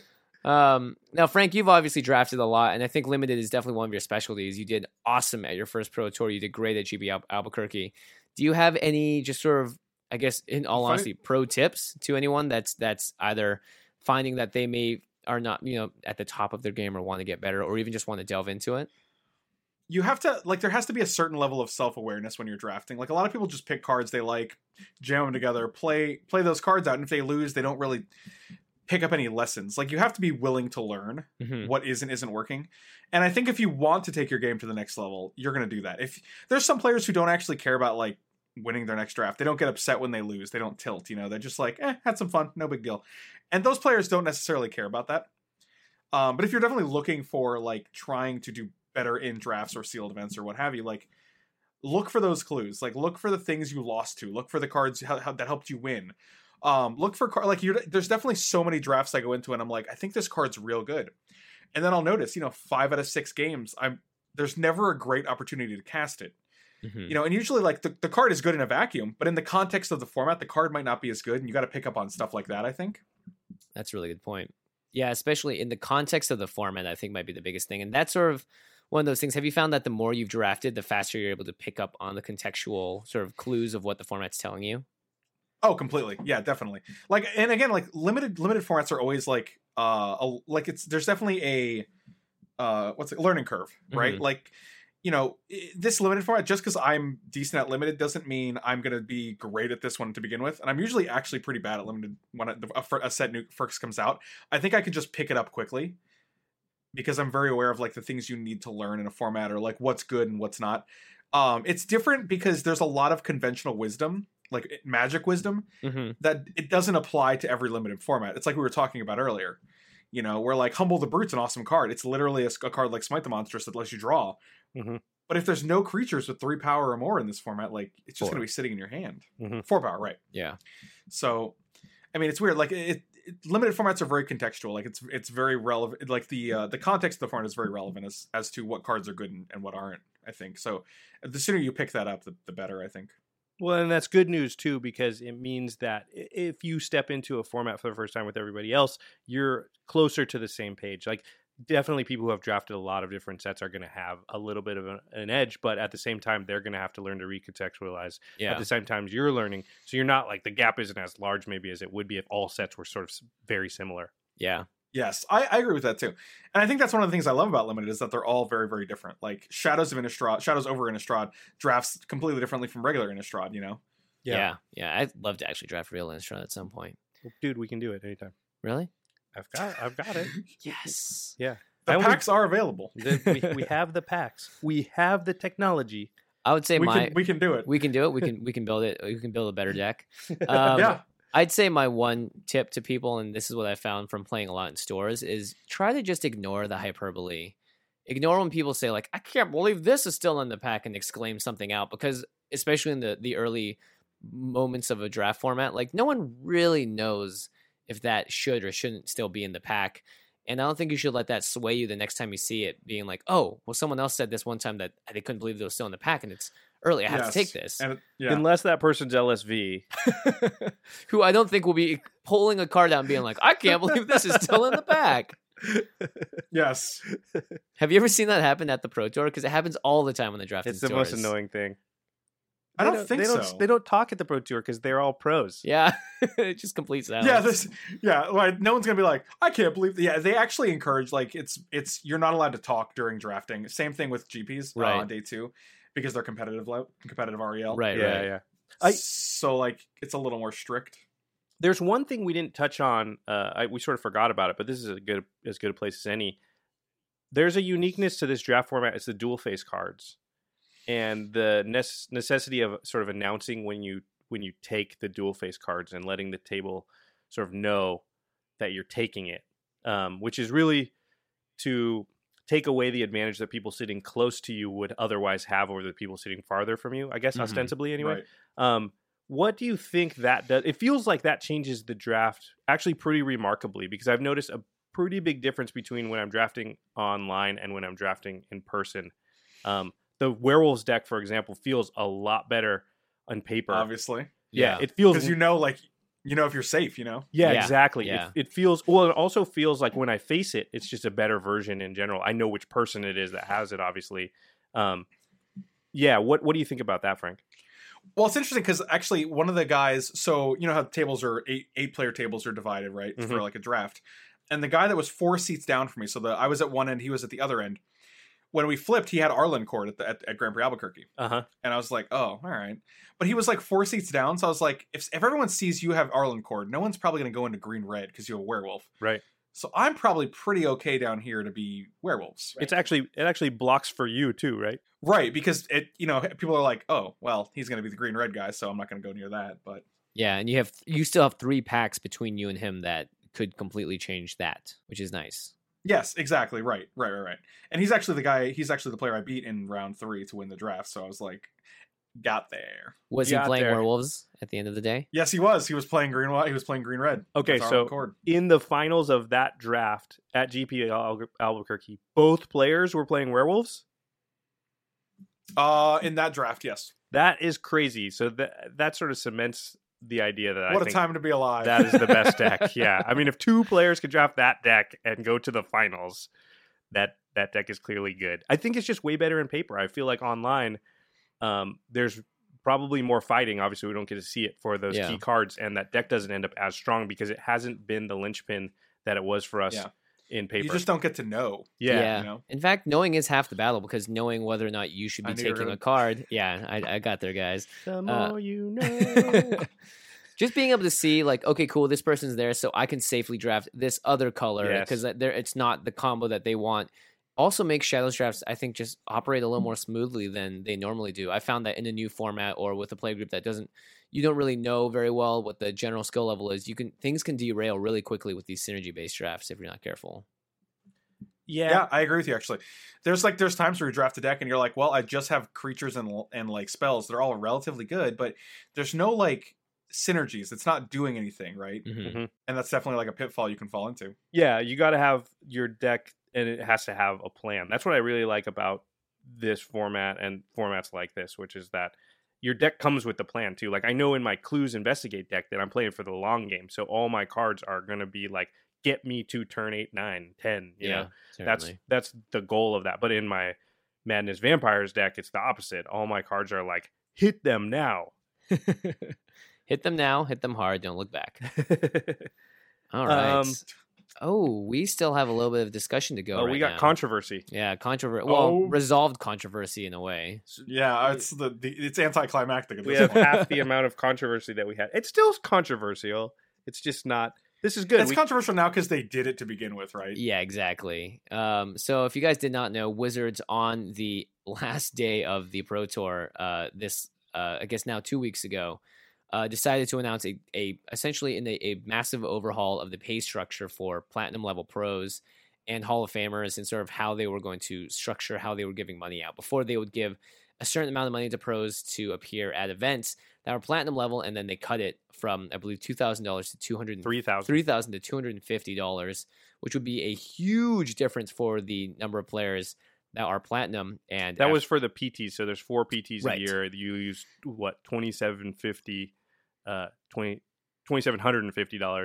Um, now, Frank, you've obviously drafted a lot, and I think limited is definitely one of your specialties. You did awesome at your first pro tour. You did great at G B Al- Albuquerque. Do you have any just sort of, I guess, in all Funny- honesty, pro tips to anyone that's that's either finding that they may are not, you know, at the top of their game or want to get better, or even just want to delve into it? You have to like there has to be a certain level of self-awareness when you're drafting. Like a lot of people just pick cards they like, jam them together, play play those cards out, and if they lose, they don't really pick up any lessons. Like you have to be willing to learn Mhm. what is and isn't working. And I think if you want to take your game to the next level, you're going to do that. If there's some players who don't actually care about like winning their next draft, they don't get upset when they lose. They don't tilt, you know, they're just like, eh, had some fun. No big deal. And those players don't necessarily care about that. Um, but if you're definitely looking for like trying to do better in drafts or sealed events or what have you, like look for those clues, like look for the things you lost to, look for the cards how, how, that helped you win. Um, look for car- like you're, there's definitely so many drafts I go into and I'm like, I think this card's real good. And then I'll notice, you know, five out of six games, I'm there's never a great opportunity to cast it. Mhm. You know, and usually like the, the card is good in a vacuum, but in the context of the format, the card might not be as good. And you got to pick up on stuff like that, I think. That's a really good point. Yeah, especially in the context of the format, I think might be the biggest thing. And that's sort of one of those things. Have you found that the more you've drafted, the faster you're able to pick up on the contextual sort of clues of what the format's telling you? Oh, completely. Yeah, definitely. Like, and again, like limited limited formats are always like, uh, a, like it's there's definitely a, uh, what's it, learning curve, right? Mhm. Like, you know, i- this limited format, just because I'm decent at limited doesn't mean I'm gonna be great at this one to begin with. And I'm usually actually pretty bad at limited when a, a, a set new first comes out. I think I could just pick it up quickly because I'm very aware of like the things you need to learn in a format or like what's good and what's not. Um, it's different because there's a lot of conventional wisdom, like magic wisdom, Mm-hmm. that it doesn't apply to every limited format. It's like we were talking about earlier. You know, where like Humble the Brute's an awesome card. It's literally a, a card like Smite the Monstrous that lets you draw. Mhm. But if there's no creatures with three power or more in this format, like it's just Four. going to be sitting in your hand. Mhm. Four power, right? Yeah. So, I mean, it's weird. Like it, it limited formats are very contextual. Like it's it's very relevant. Like the uh, the context of the format is very relevant as as to what cards are good and, and what aren't. I think so. The sooner you pick that up, the, the better. I think. Well, and that's good news too, because it means that i- if you step into a format for the first time with everybody else, you're closer to the same page. Like, definitely people who have drafted a lot of different sets are going to have a little bit of an, an edge, but at the same time, they're going to have to learn to recontextualize. Yeah. At the same time, you're learning. So you're not like the gap isn't as large maybe as it would be if all sets were sort of s- very similar. Yeah. Yes, I, I agree with that too, and I think that's one of the things I love about limited is that they're all very very different. Like Shadows of Innistrad, Shadows over Innistrad drafts completely differently from regular Innistrad. You know. Yeah. Yeah. I'd love to actually draft real Innistrad at some point. Well, dude, we can do it anytime. Really? I've got, I've got it. Yes. Yeah, The I only- packs are available. The, we, we have the packs. We have the technology. I would say We my can we can do it. we can do it. We can we can build it. We can build a better deck. Um, yeah. I'd say my one tip to people, and this is what I found from playing a lot in stores, is try to just ignore the hyperbole. Ignore when people say like, "I can't believe this is still in the pack," and exclaim something out, because especially in the the early moments of a draft format, like no one really knows if that should or shouldn't still be in the pack. And I don't think you should let that sway you the next time you see it, being like, "Oh, well, someone else said this one time that they couldn't believe it was still in the pack, and it's early. I have Yes. to take this." And it- yeah. Unless that person's L S V. Who I don't think will be pulling a card out and being like, "I can't believe this is still in the pack." yes. Have you ever seen that happen at the Pro Tour? Because it happens all the time when the draft. It's in the most stores. annoying thing. I They don't think they so. Don't, they don't talk at the Pro Tour because they're all pros. Yeah, it just completes that. Yeah, this. Yeah, like no one's gonna be like, I can't believe. Yeah, they actually encourage like it's it's you're not allowed to talk during drafting. Same thing with G Ps Right. uh, on day two because they're competitive le- competitive R E L. Right, yeah, right. yeah. I- so like it's a little more strict. There's one thing we didn't touch on. Uh, I, we sort of forgot about it, but this is a good as good a place as any. There's a uniqueness to this draft format. It's the dual face cards, and the nece- necessity of sort of announcing when you when you take the dual face cards and letting the table sort of know that you're taking it, um, which is really to take away the advantage that people sitting close to you would otherwise have over the people sitting farther from you. I guess Mhm. ostensibly anyway. Right. Um, what do you think that does? It feels like that changes the draft actually pretty remarkably, because I've noticed a pretty big difference between when I'm drafting online and when I'm drafting in person. Um, the Werewolves deck, for example, feels a lot better on paper. Obviously, Yeah, Yeah. it feels because you know, like you know if you're safe. You know. yeah, Yeah, exactly. yeah. It, it feels well. It also feels like when I face it, it's just a better version in general. I know which person it is that has it. Obviously, um, yeah. What What do you think about that, Frank? Well, it's interesting because actually one of the guys, so you know how tables are eight eight player tables are divided, right, for Mhm. like a draft, and the guy that was four seats down from me, so the I was at one end, he was at the other end. When we flipped, he had Arlen Court at the at, at Grand Prix Albuquerque, Uh huh. and I was like, oh, all right, but he was like four seats down, so I was like, if if everyone sees you have Arlen Court, no one's probably going to go into green red because you have a werewolf, Right. so I'm probably pretty okay down here to be werewolves. It's actually it actually blocks for you too, right? Right, because it, you know, people are like, oh, well, he's going to be the green red guy, so I'm not going to go near that. But Yeah, and you have you still have three packs between you and him that could completely change that, which is nice. yes, exactly, right, right, right, right. And he's actually the guy. He's actually the player I beat in round three to win the draft. So I was like, got there. Was You he got playing there. werewolves at the end of the day? Yes, he was. He was playing green. White. He was playing green red. Okay, That's so Arlen Cord. in the finals of that draft at G P Al- Albuquerque, both players were playing werewolves. uh, in that draft, yes. That is crazy. So that that sort of cements the idea that I What a think time to be alive. that is the best deck. Yeah, I mean, if two players could draft that deck and go to the finals, that that deck is clearly good. I think it's just way better in paper. I feel like online, um, there's probably more fighting. Obviously, we don't get to see it for those Yeah. key cards, and that deck doesn't end up as strong because it hasn't been the linchpin that it was for us Yeah. in paper. You just don't get to know. yeah. you know? In fact, knowing is half the battle because knowing whether or not you should I be knew you were taking gonna- a card. Yeah, I, I got there, guys. The Uh, more you know. Just being able to see, like, okay, cool, this person's there, so I can safely draft this other color Yes. because there it's not the combo that they want. Also makes Shadows drafts, I think, just operate a little more smoothly than they normally do. I found that in a new format or with a play group that doesn't, you don't really know very well what the general skill level is. You can things can derail really quickly with these synergy based drafts if you're not careful. yeah. Yeah, I agree with you. Actually, there's like there's times where you draft a deck and you're like, well, I just have creatures and and like spells. They're all relatively good, but there's no like synergies. It's not doing anything, right? Mhm. Mhm. And that's definitely like a pitfall you can fall into. Yeah, you got to have your deck, and it has to have a plan. That's what I really like about this format and formats like this, which is that your deck comes with the plan too. Like I know in my Clues Investigate deck that I'm playing for the long game, so all my cards are going to be like get me to turn eight, nine, ten. You Yeah, know, that's certainly. that's the goal of that. But in my Madness Vampires deck, it's the opposite. All my cards are like hit them now. Hit them now, hit them hard, don't look back. All right. Um, oh, we still have a little bit of discussion to go. oh, right we got now. controversy. Yeah, controversy. Well, Oh. resolved controversy in a way. Yeah, it's the, the it's anticlimactic at We this have point. half the amount of controversy that we had. It's still controversial. It's just not. This is good. It's We- controversial now because they did it to begin with, right? Yeah, exactly. Um, so if you guys did not know, Wizards on the last day of the Pro Tour, uh, this uh, I guess now two weeks ago, uh, decided to announce a, a essentially in a, a massive overhaul of the pay structure for platinum level pros and Hall of Famers, and sort of how they were going to structure how they were giving money out. Before, they would give a certain amount of money to pros to appear at events that were platinum level, and then they cut it from, I believe, two thousand dollars to two hundred three thousand. three thousand to two hundred fifty dollars, which would be a huge difference for the number of players that are platinum. And That af- was for the P Ts. So there's four P Ts Right. a year. You use what twenty seven fifty, uh, twenty twenty seven hundred and fifty dollars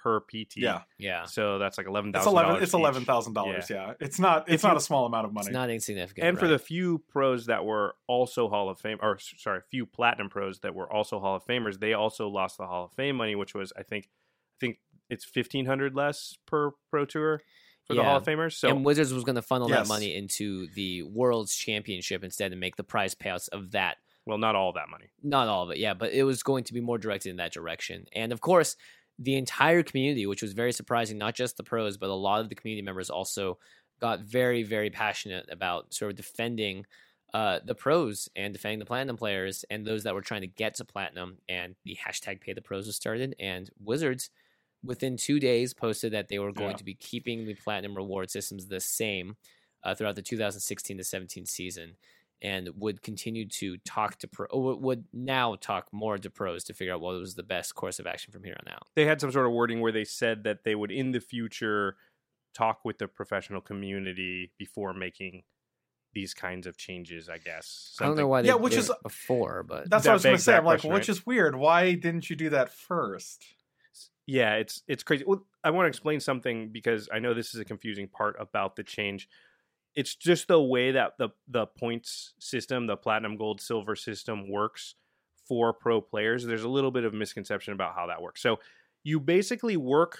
per P T. Yeah. Yeah. So that's like eleven It's thousand. eleven. It's eleven thousand dollars. Yeah. It's not. It's If not you- a small amount of money. It's not insignificant. And for right? the few pros that were also Hall of Fame, or sorry, few platinum pros that were also Hall of Famers, they also lost the Hall of Fame money, which was I think, I think it's fifteen hundred less per pro tour for the Yeah. Hall of Famers. So and Wizards was going to funnel Yes. that money into the World's Championship instead and make the prize payouts of that. well, not all that money. Not all of it, yeah, but it was going to be more directed in that direction. And of course, the entire community, which was very surprising, not just the pros, but a lot of the community members also got very, very passionate about sort of defending uh, the pros and defending the platinum players and those that were trying to get to platinum. And the hashtag Pay the Pros was started, and Wizards within two days posted that they were going Yeah. to be keeping the platinum reward systems the same uh, throughout the two thousand sixteen to seventeen season, and would continue to talk to pro, or would now talk more to pros to figure out what was the best course of action from here on out. They had some sort of wording where they said that they would in the future talk with the professional community before making these kinds of changes, I guess. I don't know Something- why they Yeah, which did is- it before, but That's That what I was going to begs say. that I'm like, question, which right? is weird. Why didn't you do that first? Yeah, it's it's crazy. Well, I want to explain something because I know this is a confusing part about the change. It's just the way that the the points system, the platinum, gold, silver system works for pro players. There's a little bit of misconception about how that works. So you basically work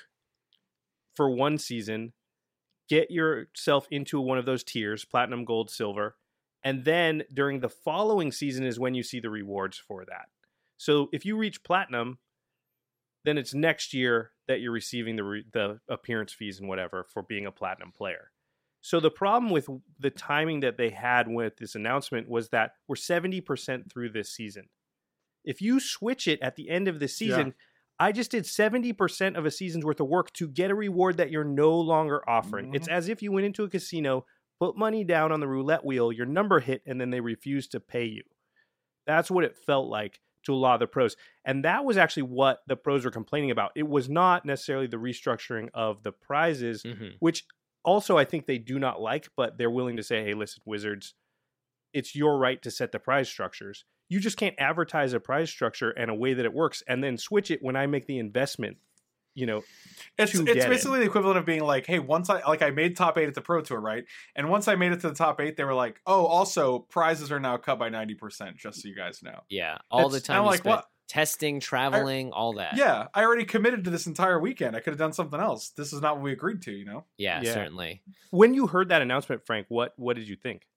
for one season, get yourself into one of those tiers, platinum, gold, silver, and then during the following season is when you see the rewards for that. So if you reach platinum, then it's next year that you're receiving the re- the appearance fees and whatever for being a platinum player. So the problem with the timing that they had with this announcement was that we're seventy percent through this season. If you switch it at the end of the season, Yeah. I just did seventy percent of a season's worth of work to get a reward that you're no longer offering. Mhm. It's as if you went into a casino, put money down on the roulette wheel, your number hit, and then they refused to pay you. That's what it felt like to a lot of the pros. And that was actually what the pros were complaining about. It was not necessarily the restructuring of the prizes, Mhm. which also I think they do not like, but they're willing to say, hey, listen, Wizards, it's your right to set the prize structures. You just can't advertise a prize structure and a way that it works and then switch it when I make the investment, you know. It's to it's get it. basically the equivalent of being like, hey, once I like I made top eight at the Pro Tour, right? And once I made it to the top eight, they were like, oh, also prizes are now cut by ninety percent, just so you guys know. yeah, all the It's- time I'm you like, spent what? testing, traveling, all that. Yeah, I already committed to this entire weekend. I could have done something else. This is not what we agreed to, you know? yeah, Yeah. certainly. When you heard that announcement, Frank, what what did you think?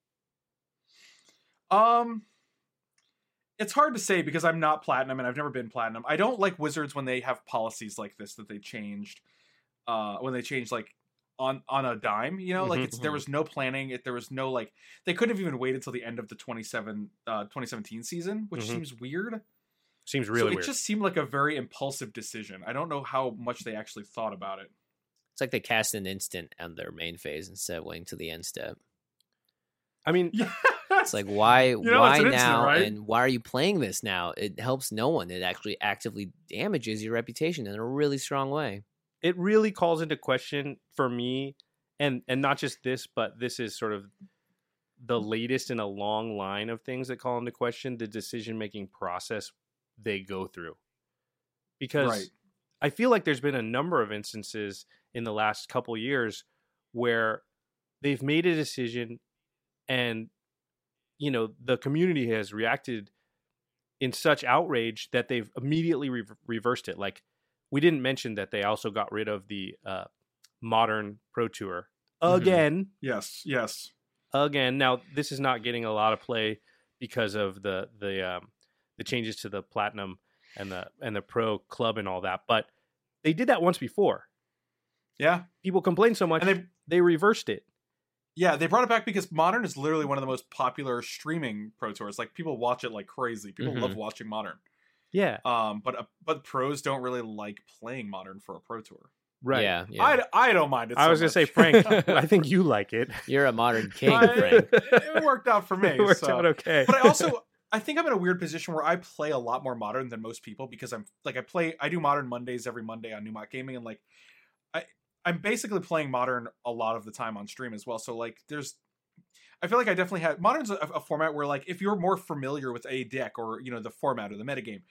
Um it's hard to say because I'm not platinum and I've never been platinum. I don't like Wizards when they have policies like this that they changed uh when they changed like on on a dime, you know, like Mhm, it's there mhm. was no planning, it there was no like they couldn't have even waited till the end of the twenty-seven uh twenty seventeen season, which Mhm. seems weird. Seems really so it weird. just seemed like a very impulsive decision. I don't know how much they actually thought about it. It's like they cast an instant on their main phase instead of waiting to the end step. I mean, Yeah. It's like why know, why it's an instant, now right? and why are you playing this now? It helps no one. It actually actively damages your reputation in a really strong way. it really calls into question for me, and and not just this, but this is sort of the latest in a long line of things that call into question the decision making process they go through. Because Right. I feel like there's been a number of instances in the last couple years where they've made a decision and you know the community has reacted in such outrage that they've immediately re- reversed it. Like, we didn't mention that they also got rid of the uh, modern Pro Tour Mhm. again. Yes, yes. Again. Now, this is not getting a lot of play because of the the um, the changes to the Platinum and the and the Pro Club and all that. But they did that once before. Yeah. People complained so much And they they reversed it. Yeah, they brought it back because Modern is literally one of the most popular streaming Pro Tours. Like, people watch it like crazy. People Mhm. love watching Modern. Yeah, Um, but uh, but pros don't really like playing Modern for a Pro Tour. right. Yeah, yeah. I, I don't mind it. I so was gonna say, much. Frank, I think you like it. You're a modern king, I- Frank. it worked out for me. It worked so. out okay. But I also I think I'm in a weird position where I play a lot more Modern than most people because I'm like I play I do Modern Mondays every Monday on Newmont Gaming, and like I I'm basically playing Modern a lot of the time on stream as well. So like there's I feel like I definitely have Modern's a, a format where like if you're more familiar with a deck or you know the format or the metagame,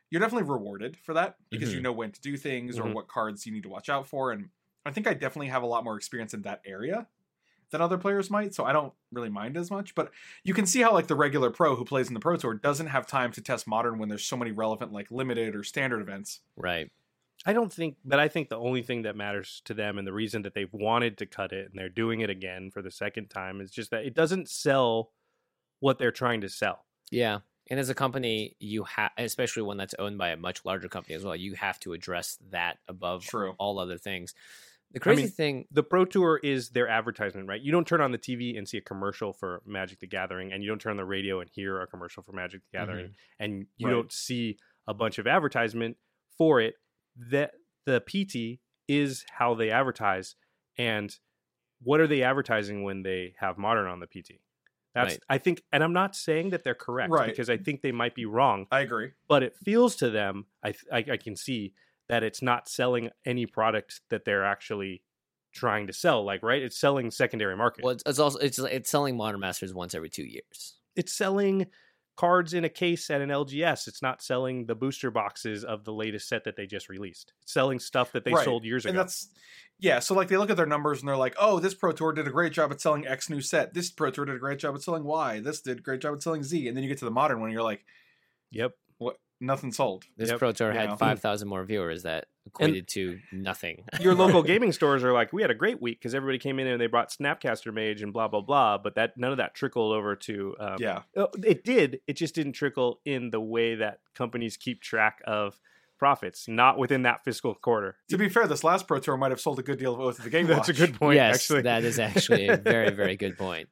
you're definitely rewarded for that because Mhm. you know when to do things or Mhm. what cards you need to watch out for. And I think I definitely have a lot more experience in that area than other players might, so I don't really mind as much. But you can see how like the regular pro who plays in the Pro Tour doesn't have time to test Modern when there's so many relevant like limited or standard events. Right. I don't think, but I think the only thing that matters to them and the reason that they've wanted to cut it and they're doing it again for the second time is just that it doesn't sell what they're trying to sell. Yeah. And as a company, you have, especially one that's owned by a much larger company as well, you have to address that above True. all other things. The crazy mean, thing, The Pro Tour is their advertisement, right? You don't turn on the T V and see a commercial for Magic the Gathering, and you don't turn on the radio and hear a commercial for Magic the Gathering, and you Right. don't see a bunch of advertisement for it. That the P T is how they advertise, and what are they advertising when they have Modern on the P T? That's Right. I think, and I'm not saying that they're correct Right. because I think they might be wrong, I agree. but it feels to them, I, th- I I can see that it's not selling any product that they're actually trying to sell. Like, right? It's selling secondary market. well, it's, it's also it's it's selling Modern Masters once every two years. It's selling cards in a case at an L G S. It's not selling the booster boxes of the latest set that they just released. It's selling stuff that they Right. sold years And ago. that's yeah, so like they look at their numbers and they're like, oh, this Pro Tour did a great job at selling X new set. This Pro Tour did a great job at selling Y. This did a great job at selling Z. And then you get to the Modern one and you're like, Yep. what? Nothing sold. This Yep. Pro Tour You had know. five thousand more viewers that equated to nothing. Your local gaming stores are like, we had a great week because everybody came in and they brought Snapcaster Mage and blah blah blah. But that none of that trickled over to um, Yeah. Oh, it did. It just didn't trickle in the way that companies keep track of profits, not within that fiscal quarter. To be fair, this last Pro Tour might have sold a good deal of Oath of the Game That's a Watch. good point. yes, actually, that is actually a very, very good point.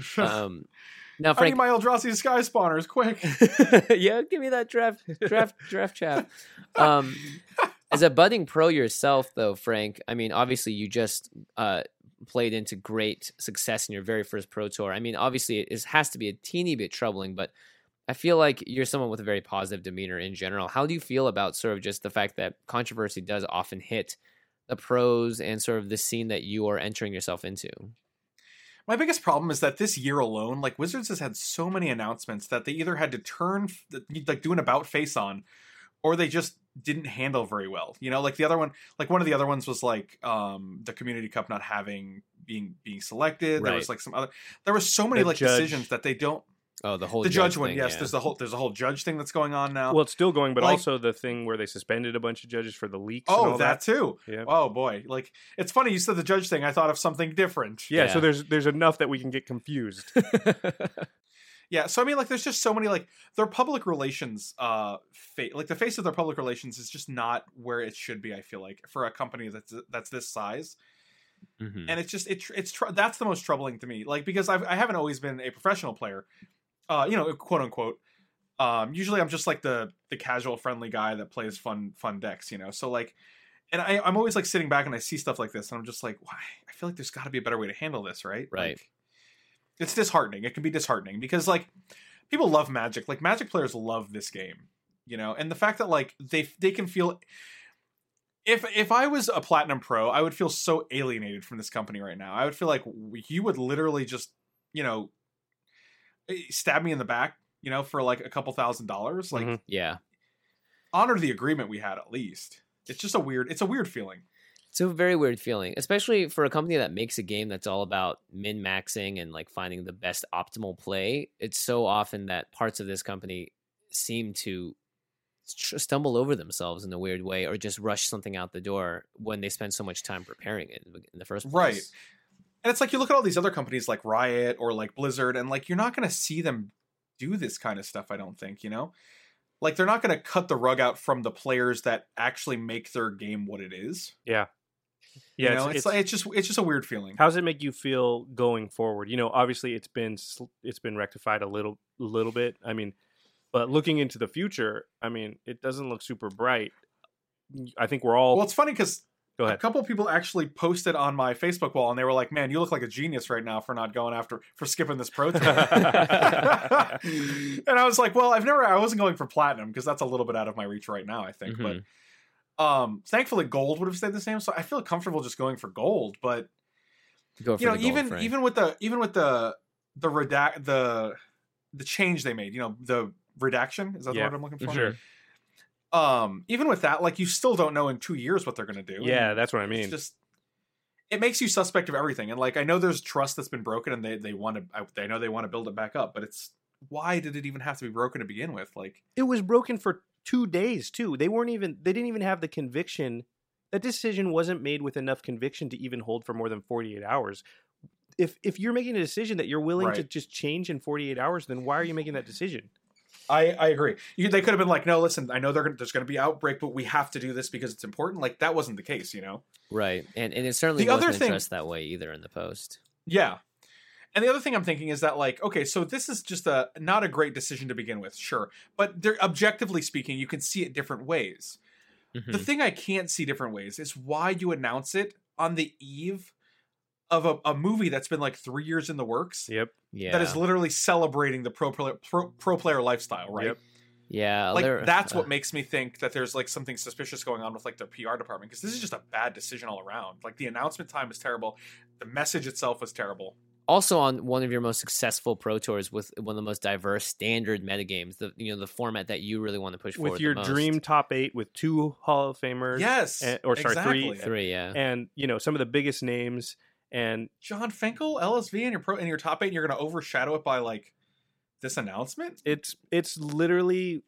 Um, now, I need Frank, my Eldrazi Sky Spawners, quick. yeah, give me that draft, draft, draft chat. Um, as a budding pro yourself, though, Frank, I mean, obviously you just uh, played into great success in your very first Pro Tour. I mean, obviously it is, has to be a teeny bit troubling, but I feel like you're someone with a very positive demeanor in general. How do you feel about sort of just the fact that controversy does often hit the pros and sort of the scene that you are entering yourself into? My biggest problem is that this year alone, like Wizards has had so many announcements that they either had to turn, like do an about face on, or they just didn't handle very well. You know, like the other one, like one of the other ones was like um the Community Cup not having being being selected. There Right. was like some other. There was so many The like judge- decisions that they don't. Oh, the whole The judge one, thing, yes. yeah. There's the whole there's a whole judge thing that's going on now. well, it's still going, but Like- also the thing where they suspended a bunch of judges for the leaks. and oh, all that, too. Yeah. Oh boy, like it's funny you said the judge thing. I thought of something different. Yeah, Yeah. so there's there's enough that we can get confused. Yeah, so I mean, like, there's just so many, like, their public relations, uh, fa- like the face of their public relations is just not where it should be. I feel like for a company that's that's this size, Mhm. and it's just it it's tr- that's the most troubling to me. Like because I've, I haven't always been a professional player, uh, you know, quote unquote. Um, usually I'm just like the the casual, friendly guy that plays fun fun decks, you know. So like, and I, I'm always like sitting back and I see stuff like this, and I'm just like, why? I feel like there's got to be a better way to handle this, right? Right. Like, it's disheartening. It can be disheartening because like people love Magic. Like Magic players love this game, you know, and the fact that like they they can feel. If if I was a Platinum Pro, I would feel so alienated from this company right now. I would feel like you would literally just, you know, stab me in the back, you know, for like a couple thousand dollars. Like Mhm. Yeah. honor the agreement we had at least. It's just a weird. It's a weird feeling. It's a very weird feeling, especially for a company that makes a game that's all about min-maxing and like finding the best optimal play. It's so often that parts of this company seem to tr- stumble over themselves in a weird way or just rush something out the door when they spend so much time preparing it in the first place. Right. And it's like you look at all these other companies like Riot or like Blizzard, and like you're not going to see them do this kind of stuff. I don't think, you know, like they're not going to cut the rug out from the players that actually make their game what it is. Yeah. You Yeah, know, it's, it's, it's, like, it's just it's just a weird feeling. how does it make you feel going forward? You know, obviously it's been sl- it's been rectified a little little bit. I mean, but looking into the future, I mean, it doesn't look super bright. I think we're all Well, it's funny because go a ahead. couple people actually posted on my Facebook wall, and they were like, "Man, you look like a genius right now for not going after for skipping this Pro Tour." And I was like, "Well, I've never. I wasn't going for Platinum because that's a little bit out of my reach right now. I think, Mhm. but um, thankfully, Gold would have stayed the same. So I feel comfortable just going for Gold. But Go for you know, the gold, even Frank. even with the even with the the redact the the change they made, you know, the redaction is that the Yeah, word I'm looking for? Sure. um, even with that, like you still don't know in two years what they're going to do. Yeah, And that's what I it's mean. just it makes you suspect of everything. And like I know there's trust that's been broken, and they they want to. I, they know they want to build it back up, but it's why did it even have to be broken to begin with? Like It was broken for two days too. They weren't even. They didn't even have the conviction. That decision wasn't made with enough conviction to even hold for more than forty-eight hours. If if you're making a decision that you're willing to Right. just change in forty-eight hours, then why are you making that decision? I, I agree. You, they could have been like, no, listen, I know they're gonna, there's going to be outbreak, but we have to do this because it's important. Like that wasn't the case, you know? Right. And and it certainly The other wasn't thing- addressed that way either in the post. Yeah. And the other thing I'm thinking is that like, okay, so this is just a not a great decision to begin with, sure, but they're objectively speaking, you can see it different ways. Mhm. The thing I can't see different ways is why you announce it on the eve of a, a movie that's been like three years in the works. Yep. Yeah. That is literally celebrating the pro player, pro, pro player lifestyle, right? Yep. yeah. Like there- that's uh, what makes me think that there's like something suspicious going on with like the P R department, because this is just a bad decision all around. Like the announcement time is terrible, the message itself was terrible. Also on one of your most successful Pro Tours with one of the most diverse standard metagames, the you know the format that you really want to push forward With your the most. dream top eight, with two Hall of Famers, Yes, and- or sorry, exactly. three, Three, yeah. and you know some of the biggest names. And John Finkel, L S V in your pro in your top eight, and you're going to overshadow it by like this announcement. it's it's literally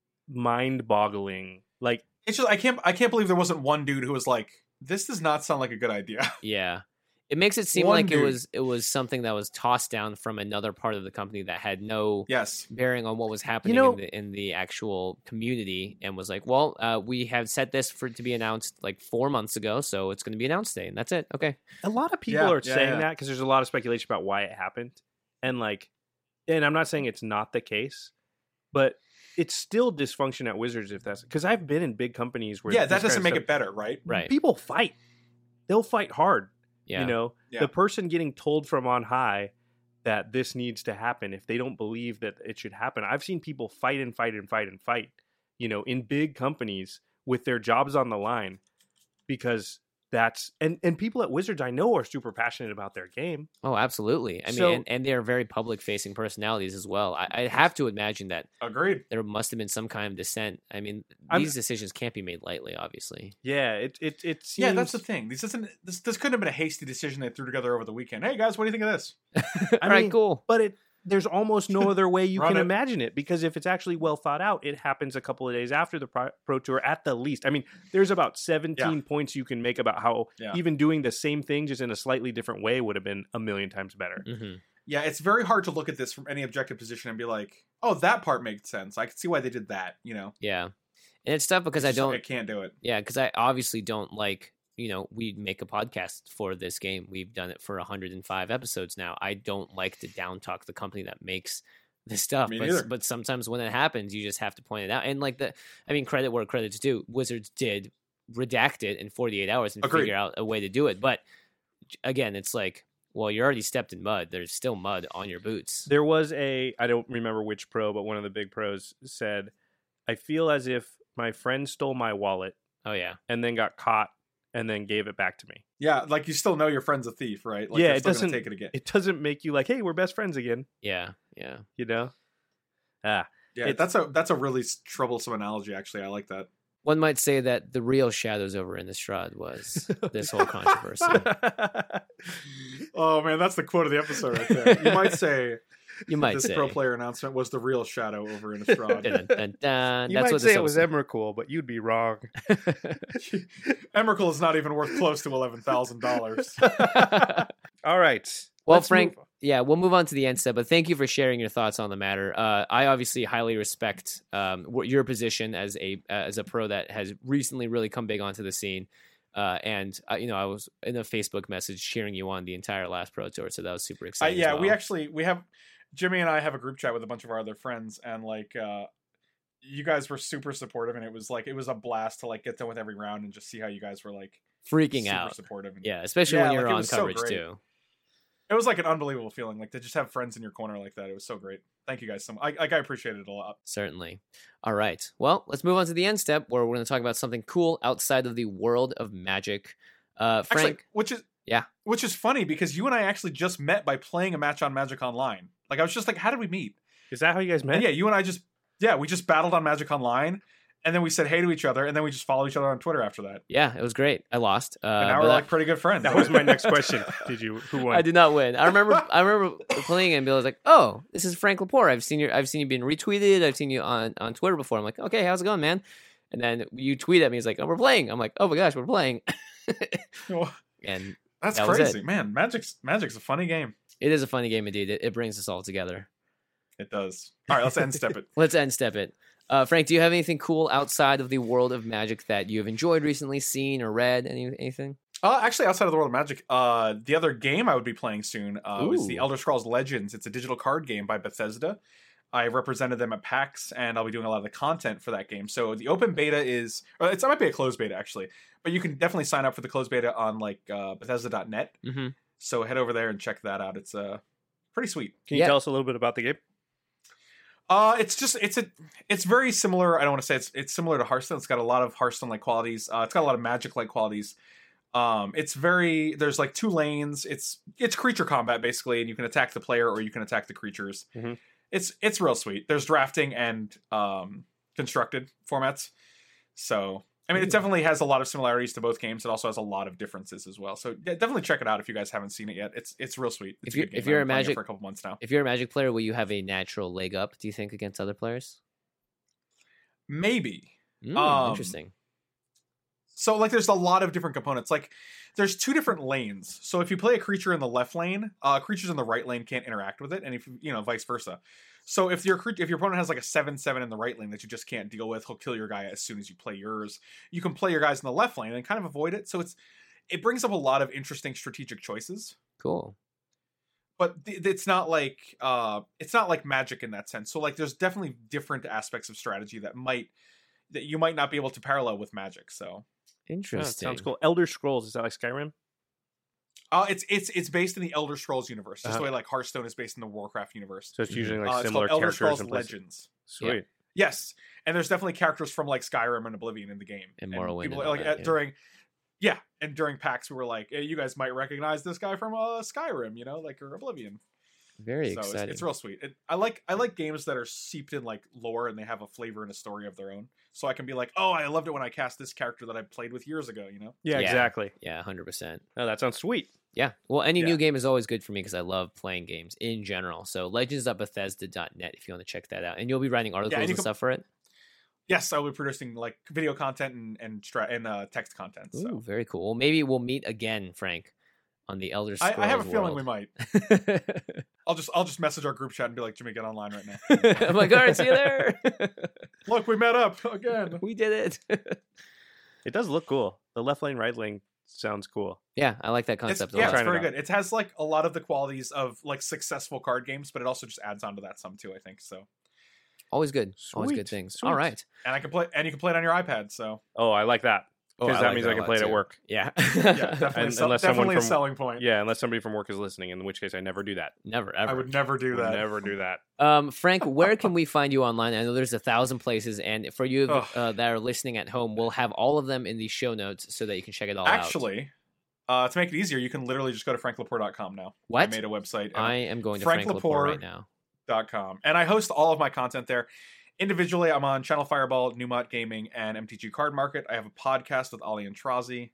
mind-boggling. Like It's just I can't I can't believe there wasn't one dude who was like, this does not sound like a good idea. Yeah. It makes it seem One like it dude. was it was something that was tossed down from another part of the company that had no Yes, bearing on what was happening know- in the in the actual community, and was like, well, uh, we have set this for to be announced like four months ago, so it's going to be announced today, and that's it. Okay. a lot of people Yeah, are yeah, saying yeah. that because there's a lot of speculation about why it happened, and like, and I'm not saying it's not the case, but it's still dysfunction at Wizards if that's because I've been in big companies where yeah, this that kind doesn't of make stuff- it better, right? Right. People fight, they'll fight hard. Yeah. You know, Yeah. the person getting told from on high that this needs to happen, if they don't believe that it should happen, I've seen people fight and fight and fight and fight, you know, in big companies with their jobs on the line, because that's and and people at Wizards I know are super passionate about their game. Oh, absolutely. I mean, So- and, and they're very public facing personalities as well. I, I have to imagine that Agreed. there must have been some kind of dissent. I mean, I'm- these decisions can't be made lightly, obviously. Yeah, it it it seems, Yeah, that's the thing. This isn't this this couldn't have been a hasty decision they threw together over the weekend. Hey guys, what do you think of this? All right, mean, cool. But it there's almost no other way you Run can it. imagine it, because if it's actually well thought out, it happens a couple of days after the Pro, Pro Tour at the least. I mean, there's about seventeen points you can make about how Yeah. even doing the same thing just in a slightly different way would have been a million times better. hmm Yeah, it's very hard to look at this from any objective position and be like, oh, that part makes sense. I can see why they did that, you know? Yeah. And it's tough because I It's just like, don't, I can't do it. yeah, because I obviously don't like, you know, we make a podcast for this game. We've done it for one hundred five episodes now. I don't like to down talk the company that makes this stuff, Me but, neither. but sometimes when it happens, you just have to point it out. And like the, I mean, credit where credit's due. Wizards did redact it in forty-eight hours and Agreed. figure out a way to do it. But again, it's like, well, you already stepped in mud. There's still mud on your boots. There was a, I don't remember which pro, but one of the big pros said, I feel as if my friend stole my wallet Oh yeah, and then got caught and then gave it back to me. Yeah, like you still know your friend's a thief, right? Like Yeah, they're it still doesn't- gonna take it again. It doesn't make you like, hey, we're best friends again, yeah, yeah. you know? Ah, Yeah, it's- that's a that's a really s- troublesome analogy. Actually, I like that. One might say that the real shadows over Innistrad was this whole controversy. Oh man, that's the quote of the episode right there. You might say You might this say. pro player announcement was the real shadow over Innistrad. Dun, dun, dun. you That's might what say this it was episode- Emrakul, but you'd be wrong. Emrakul is not even worth close to eleven thousand dollars. All right. Well, let's Frank, move on. yeah, we'll move on to the end step, but thank you for sharing your thoughts on the matter. Uh, I obviously highly respect um, wh- your position as a uh, as a pro that has recently really come big onto the scene. Uh, and uh, you know, I was in a Facebook message cheering you on the entire last Pro Tour, so that was super Uh, exciting. yeah, as we well. actually we have Jimmy and I have a group chat with a bunch of our other friends, and like uh you guys were super supportive, and it was like it was a blast to like get done with every round and just see how you guys were like freaking super out. supportive. And Yeah, especially Yeah, when you're like, it on was so coverage great. too. it was like an unbelievable feeling, like to just have friends in your corner like that. It was so great. Thank you guys so much. I, like I appreciate it a lot. Certainly. All right. Well, let's move on to the end step where we're going to talk about something cool outside of the world of Magic. Uh, Frank, Actually, which is Yeah. which is funny because you and I actually just met by playing a match on Magic Online. Like I was just like, how did we meet? Is that how you guys met? And yeah, you and I just yeah, we just battled on Magic Online, and then we said hey to each other, and then we just followed each other on Twitter after that. Yeah, it was great. I lost. Uh, And now but we're I- like pretty good friends. That was my next question. Did you? Who won? I did not win. I remember. I remember playing it and Bill was like, "Oh, this is Frank Lepore. I've seen you. I've seen you being retweeted. I've seen you on, on Twitter before." I'm like, "Okay, how's it going, man?" And then you tweet at me. He's like, "Oh, we're playing." I'm like, "Oh my gosh, we're playing." And That's that was crazy, it. man. Magic's Magic's a funny game. it is a funny game indeed. It, it brings us all together. It does. All right, let's end step it. Let's end step it. Uh, Frank, do you have anything cool outside of the world of Magic that you have enjoyed recently, seen or read? Any anything? Uh, actually, outside of the world of Magic, uh, the other game I would be playing soon uh, was the Ooh. Elder Scrolls Legends. It's a digital card game by Bethesda. I represented them at PAX, and I'll be doing a lot of the content for that game. So the open beta is, or it's, it might be a closed beta actually, but you can definitely sign up for the closed beta on like uh, Bethesda dot net. Mm-hmm. So head over there and check that out. It's uh, pretty sweet. Can you Yeah. tell us a little bit about the game? Uh, it's just it's a it's very similar. I don't want to say it's it's similar to Hearthstone. It's got a lot of Hearthstone like qualities. Uh, it's got a lot of Magic like qualities. Um, it's very there's like two lanes. It's it's creature combat basically, and you can attack the player or you can attack the creatures. Mhm. It's it's real sweet. There's drafting and um constructed formats. So I mean, it definitely has a lot of similarities to both games. It also has a lot of differences as well. So yeah, definitely check it out if you guys haven't seen it yet. It's it's real sweet. It's If you're- a good game. if you're I've a been playing it Magic- for a couple months now, If you're a Magic player, will you have a natural leg up? Do you think against other players? maybe. Mm, Um, interesting. So like there's a lot of different components. Like there's two different lanes. So if you play a creature in the left lane, uh creatures in the right lane can't interact with it, and if you know, vice versa. So if your cre- if your opponent has like a seven seven in the right lane that you just can't deal with, he'll kill your guy as soon as you play yours. You can play your guys in the left lane and kind of avoid it. So it's it brings up a lot of interesting strategic choices. Cool. But th- it's not like uh it's not like Magic in that sense. So like there's definitely different aspects of strategy that might that you might not be able to parallel with Magic. So Oh, Interesting. sounds cool. Elder Scrolls, is that like Skyrim? Uh, it's it's it's based in the Elder Scrolls universe, just Uh-huh. the way like Hearthstone is based in the Warcraft universe. So it's using like Uh, it's similar called Elder characters Scrolls and places. Legends. Sweet. Yes, and there's definitely characters from like Skyrim and Oblivion in the game. And Morrowind people and all like that, at- yeah. during, yeah, and during PAX we were like, hey, you guys might recognize this guy from uh, Skyrim, you know, like or Oblivion. Very so it's, exciting. it's real sweet. It, I like I like games that are seeped in like lore and they have a flavor and a story of their own. So I can be like, oh, I loved it when I cast this character that I played with years ago. You know. Yeah, Yeah. exactly. Yeah, one hundred percent. Oh, that sounds sweet. Yeah. Well, any Yeah. new game is always good for me because I love playing games in general. So legends dot bethesda dot net if you want to check that out. And you'll be writing articles and and, you can- stuff for it? Yes, I will be producing like video content and and, stra- and uh, text content. So Ooh, very cool. Well, maybe we'll meet again, Frank, on the Elder I, Scrolls I have a feeling world. we might. I'll just I'll just message our group chat and be like, Jimmy, get online right now. I'm like, all right, see you there. Look, we met up again. We did it. It does look cool. The left lane, right lane sounds cool. Yeah, I like that It's, concept a yeah, lot. it's Trying it very out. good. It has like a lot of the qualities of like successful card games, but it also just adds on to that some too. I think so. Always good. Always good Sweet, things. sweet. All right. And I can play and you can play it on your iPad. So Oh, I like that. Oh, Because I that like means that I a can lot, play it at too. work. Yeah. yeah, definitely, And a sell- unless someone definitely a from- selling point. Yeah, unless somebody from work is listening, in which case I never do that. Never, ever. I would never do Would that. never do that. Um, Frank, where can we find you online? I know there's a thousand places, and for you Ugh. uh, that are listening at home, we'll have all of them in the show notes so that you can check it all out. Actually, uh, to make it easier, you can literally just go to frank lepore dot com now. I What? made a website. and I am going to Frank Frank, Lepore Lepore. right now. dot com, and I host all of my content there. Individually, I'm on Channel Fireball, Newmont Gaming, and M T G Card Market. I have a podcast with Ali and Trazi.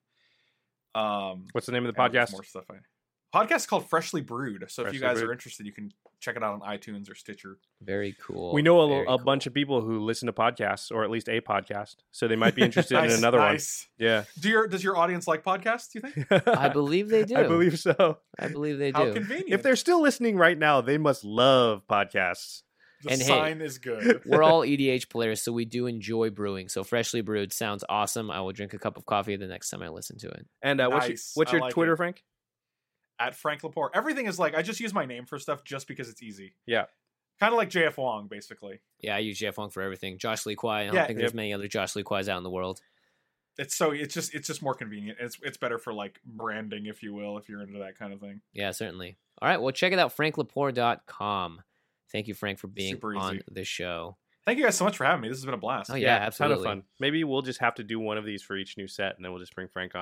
Um, What's the name of the and there's podcast? More stuff. I... Podcast is called Freshly Brewed. So if Freshly you guys Brewed. are interested, you can check it out on iTunes or Stitcher. Very cool. We know a, Very a cool. bunch of people who listen to podcasts, or at least a podcast, so they might be interested Nice, in another nice. one. Yeah, Do your does your audience like podcasts? Do you think? I believe they do. I believe so. I believe they How do. convenient! If they're still listening right now, they must love podcasts. the and hey, sign is good. We're all E D H players, so we do enjoy brewing. So Freshly Brewed sounds awesome. I will drink a cup of coffee the next time I listen to it. And uh, what's your, Nice. what's I your like Twitter, it. Frank? At Frank Lepore, everything is like I just use my name for stuff just because it's easy. Yeah. Kind of like J F Wong, basically. Yeah, I use Jeff Wong for everything. Josh Lee Kwai. I don't Yeah, think there's yep. many other Josh Lee Kwais out in the world. It's so it's just it's just more convenient. It's it's better for like branding, if you will, if you're into that kind of thing. Yeah, certainly. All right, well, check it out, frank lepore dot com. Thank you, Frank, for being Super on easy. the show. Thank you guys so much for having me. This has been a blast. Oh, yeah, ton absolutely. of fun. Maybe we'll just have to do one of these for each new set, and then we'll just bring Frank on.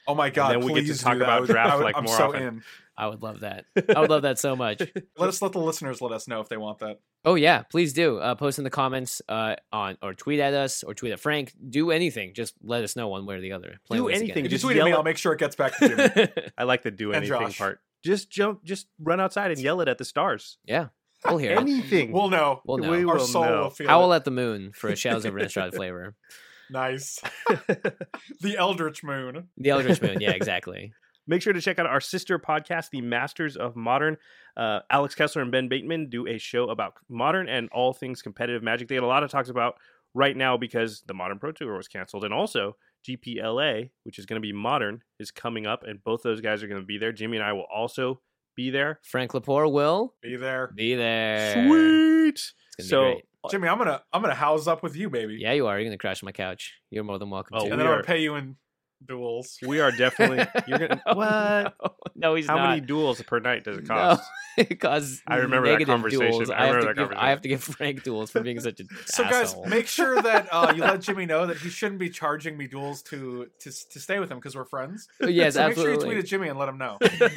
Oh my god! And then we get to please talk do that. about I would- draft, I would- like, I'm more so often. in. I would love that. I would love that so much. Let us let the listeners let us know if they want that. Oh yeah, please do. Uh, post in the comments uh, on or tweet at us or tweet at Frank. Do anything. Just let us know one way or the other. Plenty Do ways to get anything. it. If you Just tweet at yell me, at- I'll make sure it gets back to Jimmy. I like the do And anything Josh. part. Just jump, just run outside and yell it at the stars. Yeah, we'll hear it. Anything. We'll know. We'll know. We Our will soul know. will feel Howl it. at the moon for a Shadows over Innistrad flavor. Nice. The Eldritch Moon. The Eldritch Moon. Yeah, exactly. Make sure to check out our sister podcast, The Masters of Modern. Uh, Alex Kessler and Ben Bateman do a show about modern and all things competitive Magic. They had a lot of talks about right now because the Modern Pro Tour was canceled. And also G P L A, which is going to be Modern, is coming up. And both those guys are going to be there. Jimmy and I will also be there. Frank Lepore will Be there. be there. Sweet. It's gonna So, be great. Jimmy, I'm gonna I'm gonna house up with you, baby. Yeah, you are. You're gonna crash on my couch. You're more than welcome Oh, to. And we then I'm are- gonna pay you in duels. we are definitely. You're gonna, what? No, no, he's How not. many duels per night does it No, cost? it costs I remember that negative conversation. duels. I I, have remember to that give, conversation. I have to give Frank duels for being such a So asshole. guys, make sure that uh, you let Jimmy know that he shouldn't be charging me duels to to to stay with him because we're friends. Yes, so make sure you absolutely. tweet at Jimmy and let him know.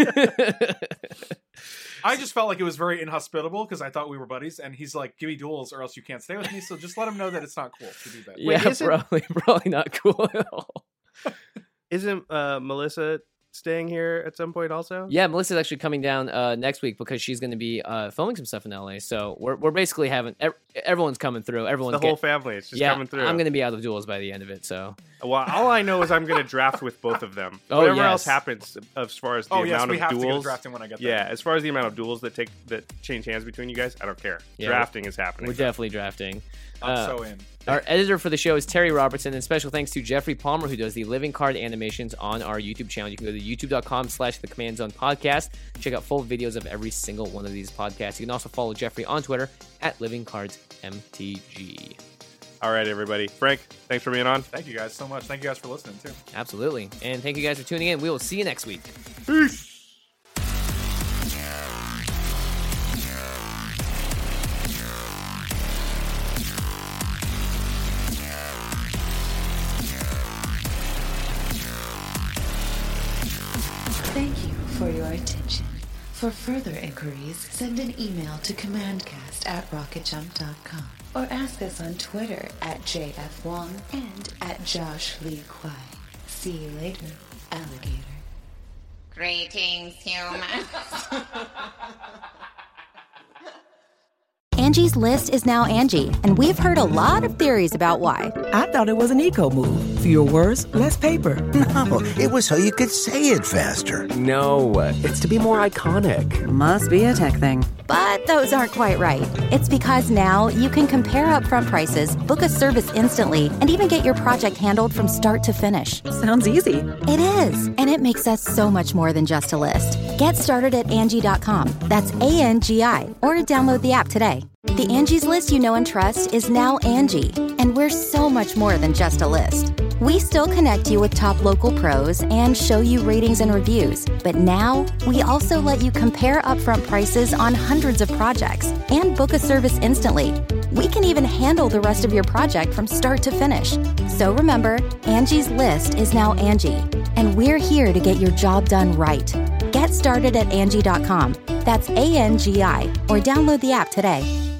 I just felt like it was very inhospitable because I thought we were buddies, and he's like, "Give me duels, or else you can't stay with me." So just let him know that it's not cool to do that. yeah, isn't- probably probably not cool at all. Isn't uh, Melissa staying here at some point also? Yeah, Melissa's actually coming down uh, next week because she's going to be uh, filming some stuff in L A. So we're we're basically having ev- everyone's coming through. Everyone's The whole get- family. It's just yeah, coming through. I'm going to be out of duels by the end of it. So Well, all I know is I'm going to draft with both of them. Oh, Whatever yes. else happens as far as the Oh yes, amount we of have to get a duels. drafting when I get there. Yeah, as far as the amount of duels that take that change hands between you guys, I don't care. Yeah, Drafting is happening. we're definitely drafting. I'm Uh, so in. Our editor for the show is Terry Robertson, and special thanks to Jeffrey Palmer, who does the living card animations on our YouTube channel. You can go to youtube.com slash the Command Zone Podcast. Check out full videos of every single one of these podcasts. You can also follow Jeffrey on Twitter at Living Cards M T G. All right, everybody. Frank, thanks for being on. Thank you guys so much. Thank you guys for listening too. Absolutely. And thank you guys for tuning in. We will see you next week. Peace. Thank you for your attention. For further inquiries, send an email to commandcast at rocketjump dot com or ask us on Twitter at J F Wong and at Josh Lee Kwai. See you later, alligator. Greetings, humans. Angie's List is now Angie, and we've heard a lot of theories about why. I thought it was an eco move. Fewer words, less paper. No, it was so you could say it faster. No, it's to be more iconic. Must be a tech thing. But those aren't quite right. It's because now you can compare upfront prices, book a service instantly, and even get your project handled from start to finish. Sounds easy. It is, and it makes us so much more than just a list. Get started at Angie dot com. That's A N G I, or download the app today. The Angie's List you know and trust is now Angie, and we're so much more than just a list. We still connect you with top local pros and show you ratings and reviews, but now we also let you compare upfront prices on hundreds of projects and book a service instantly. We can even handle the rest of your project from start to finish. So remember, Angie's List is now Angie, and we're here to get your job done right. Get started at Angie dot com. That's A N G I, or download the app today.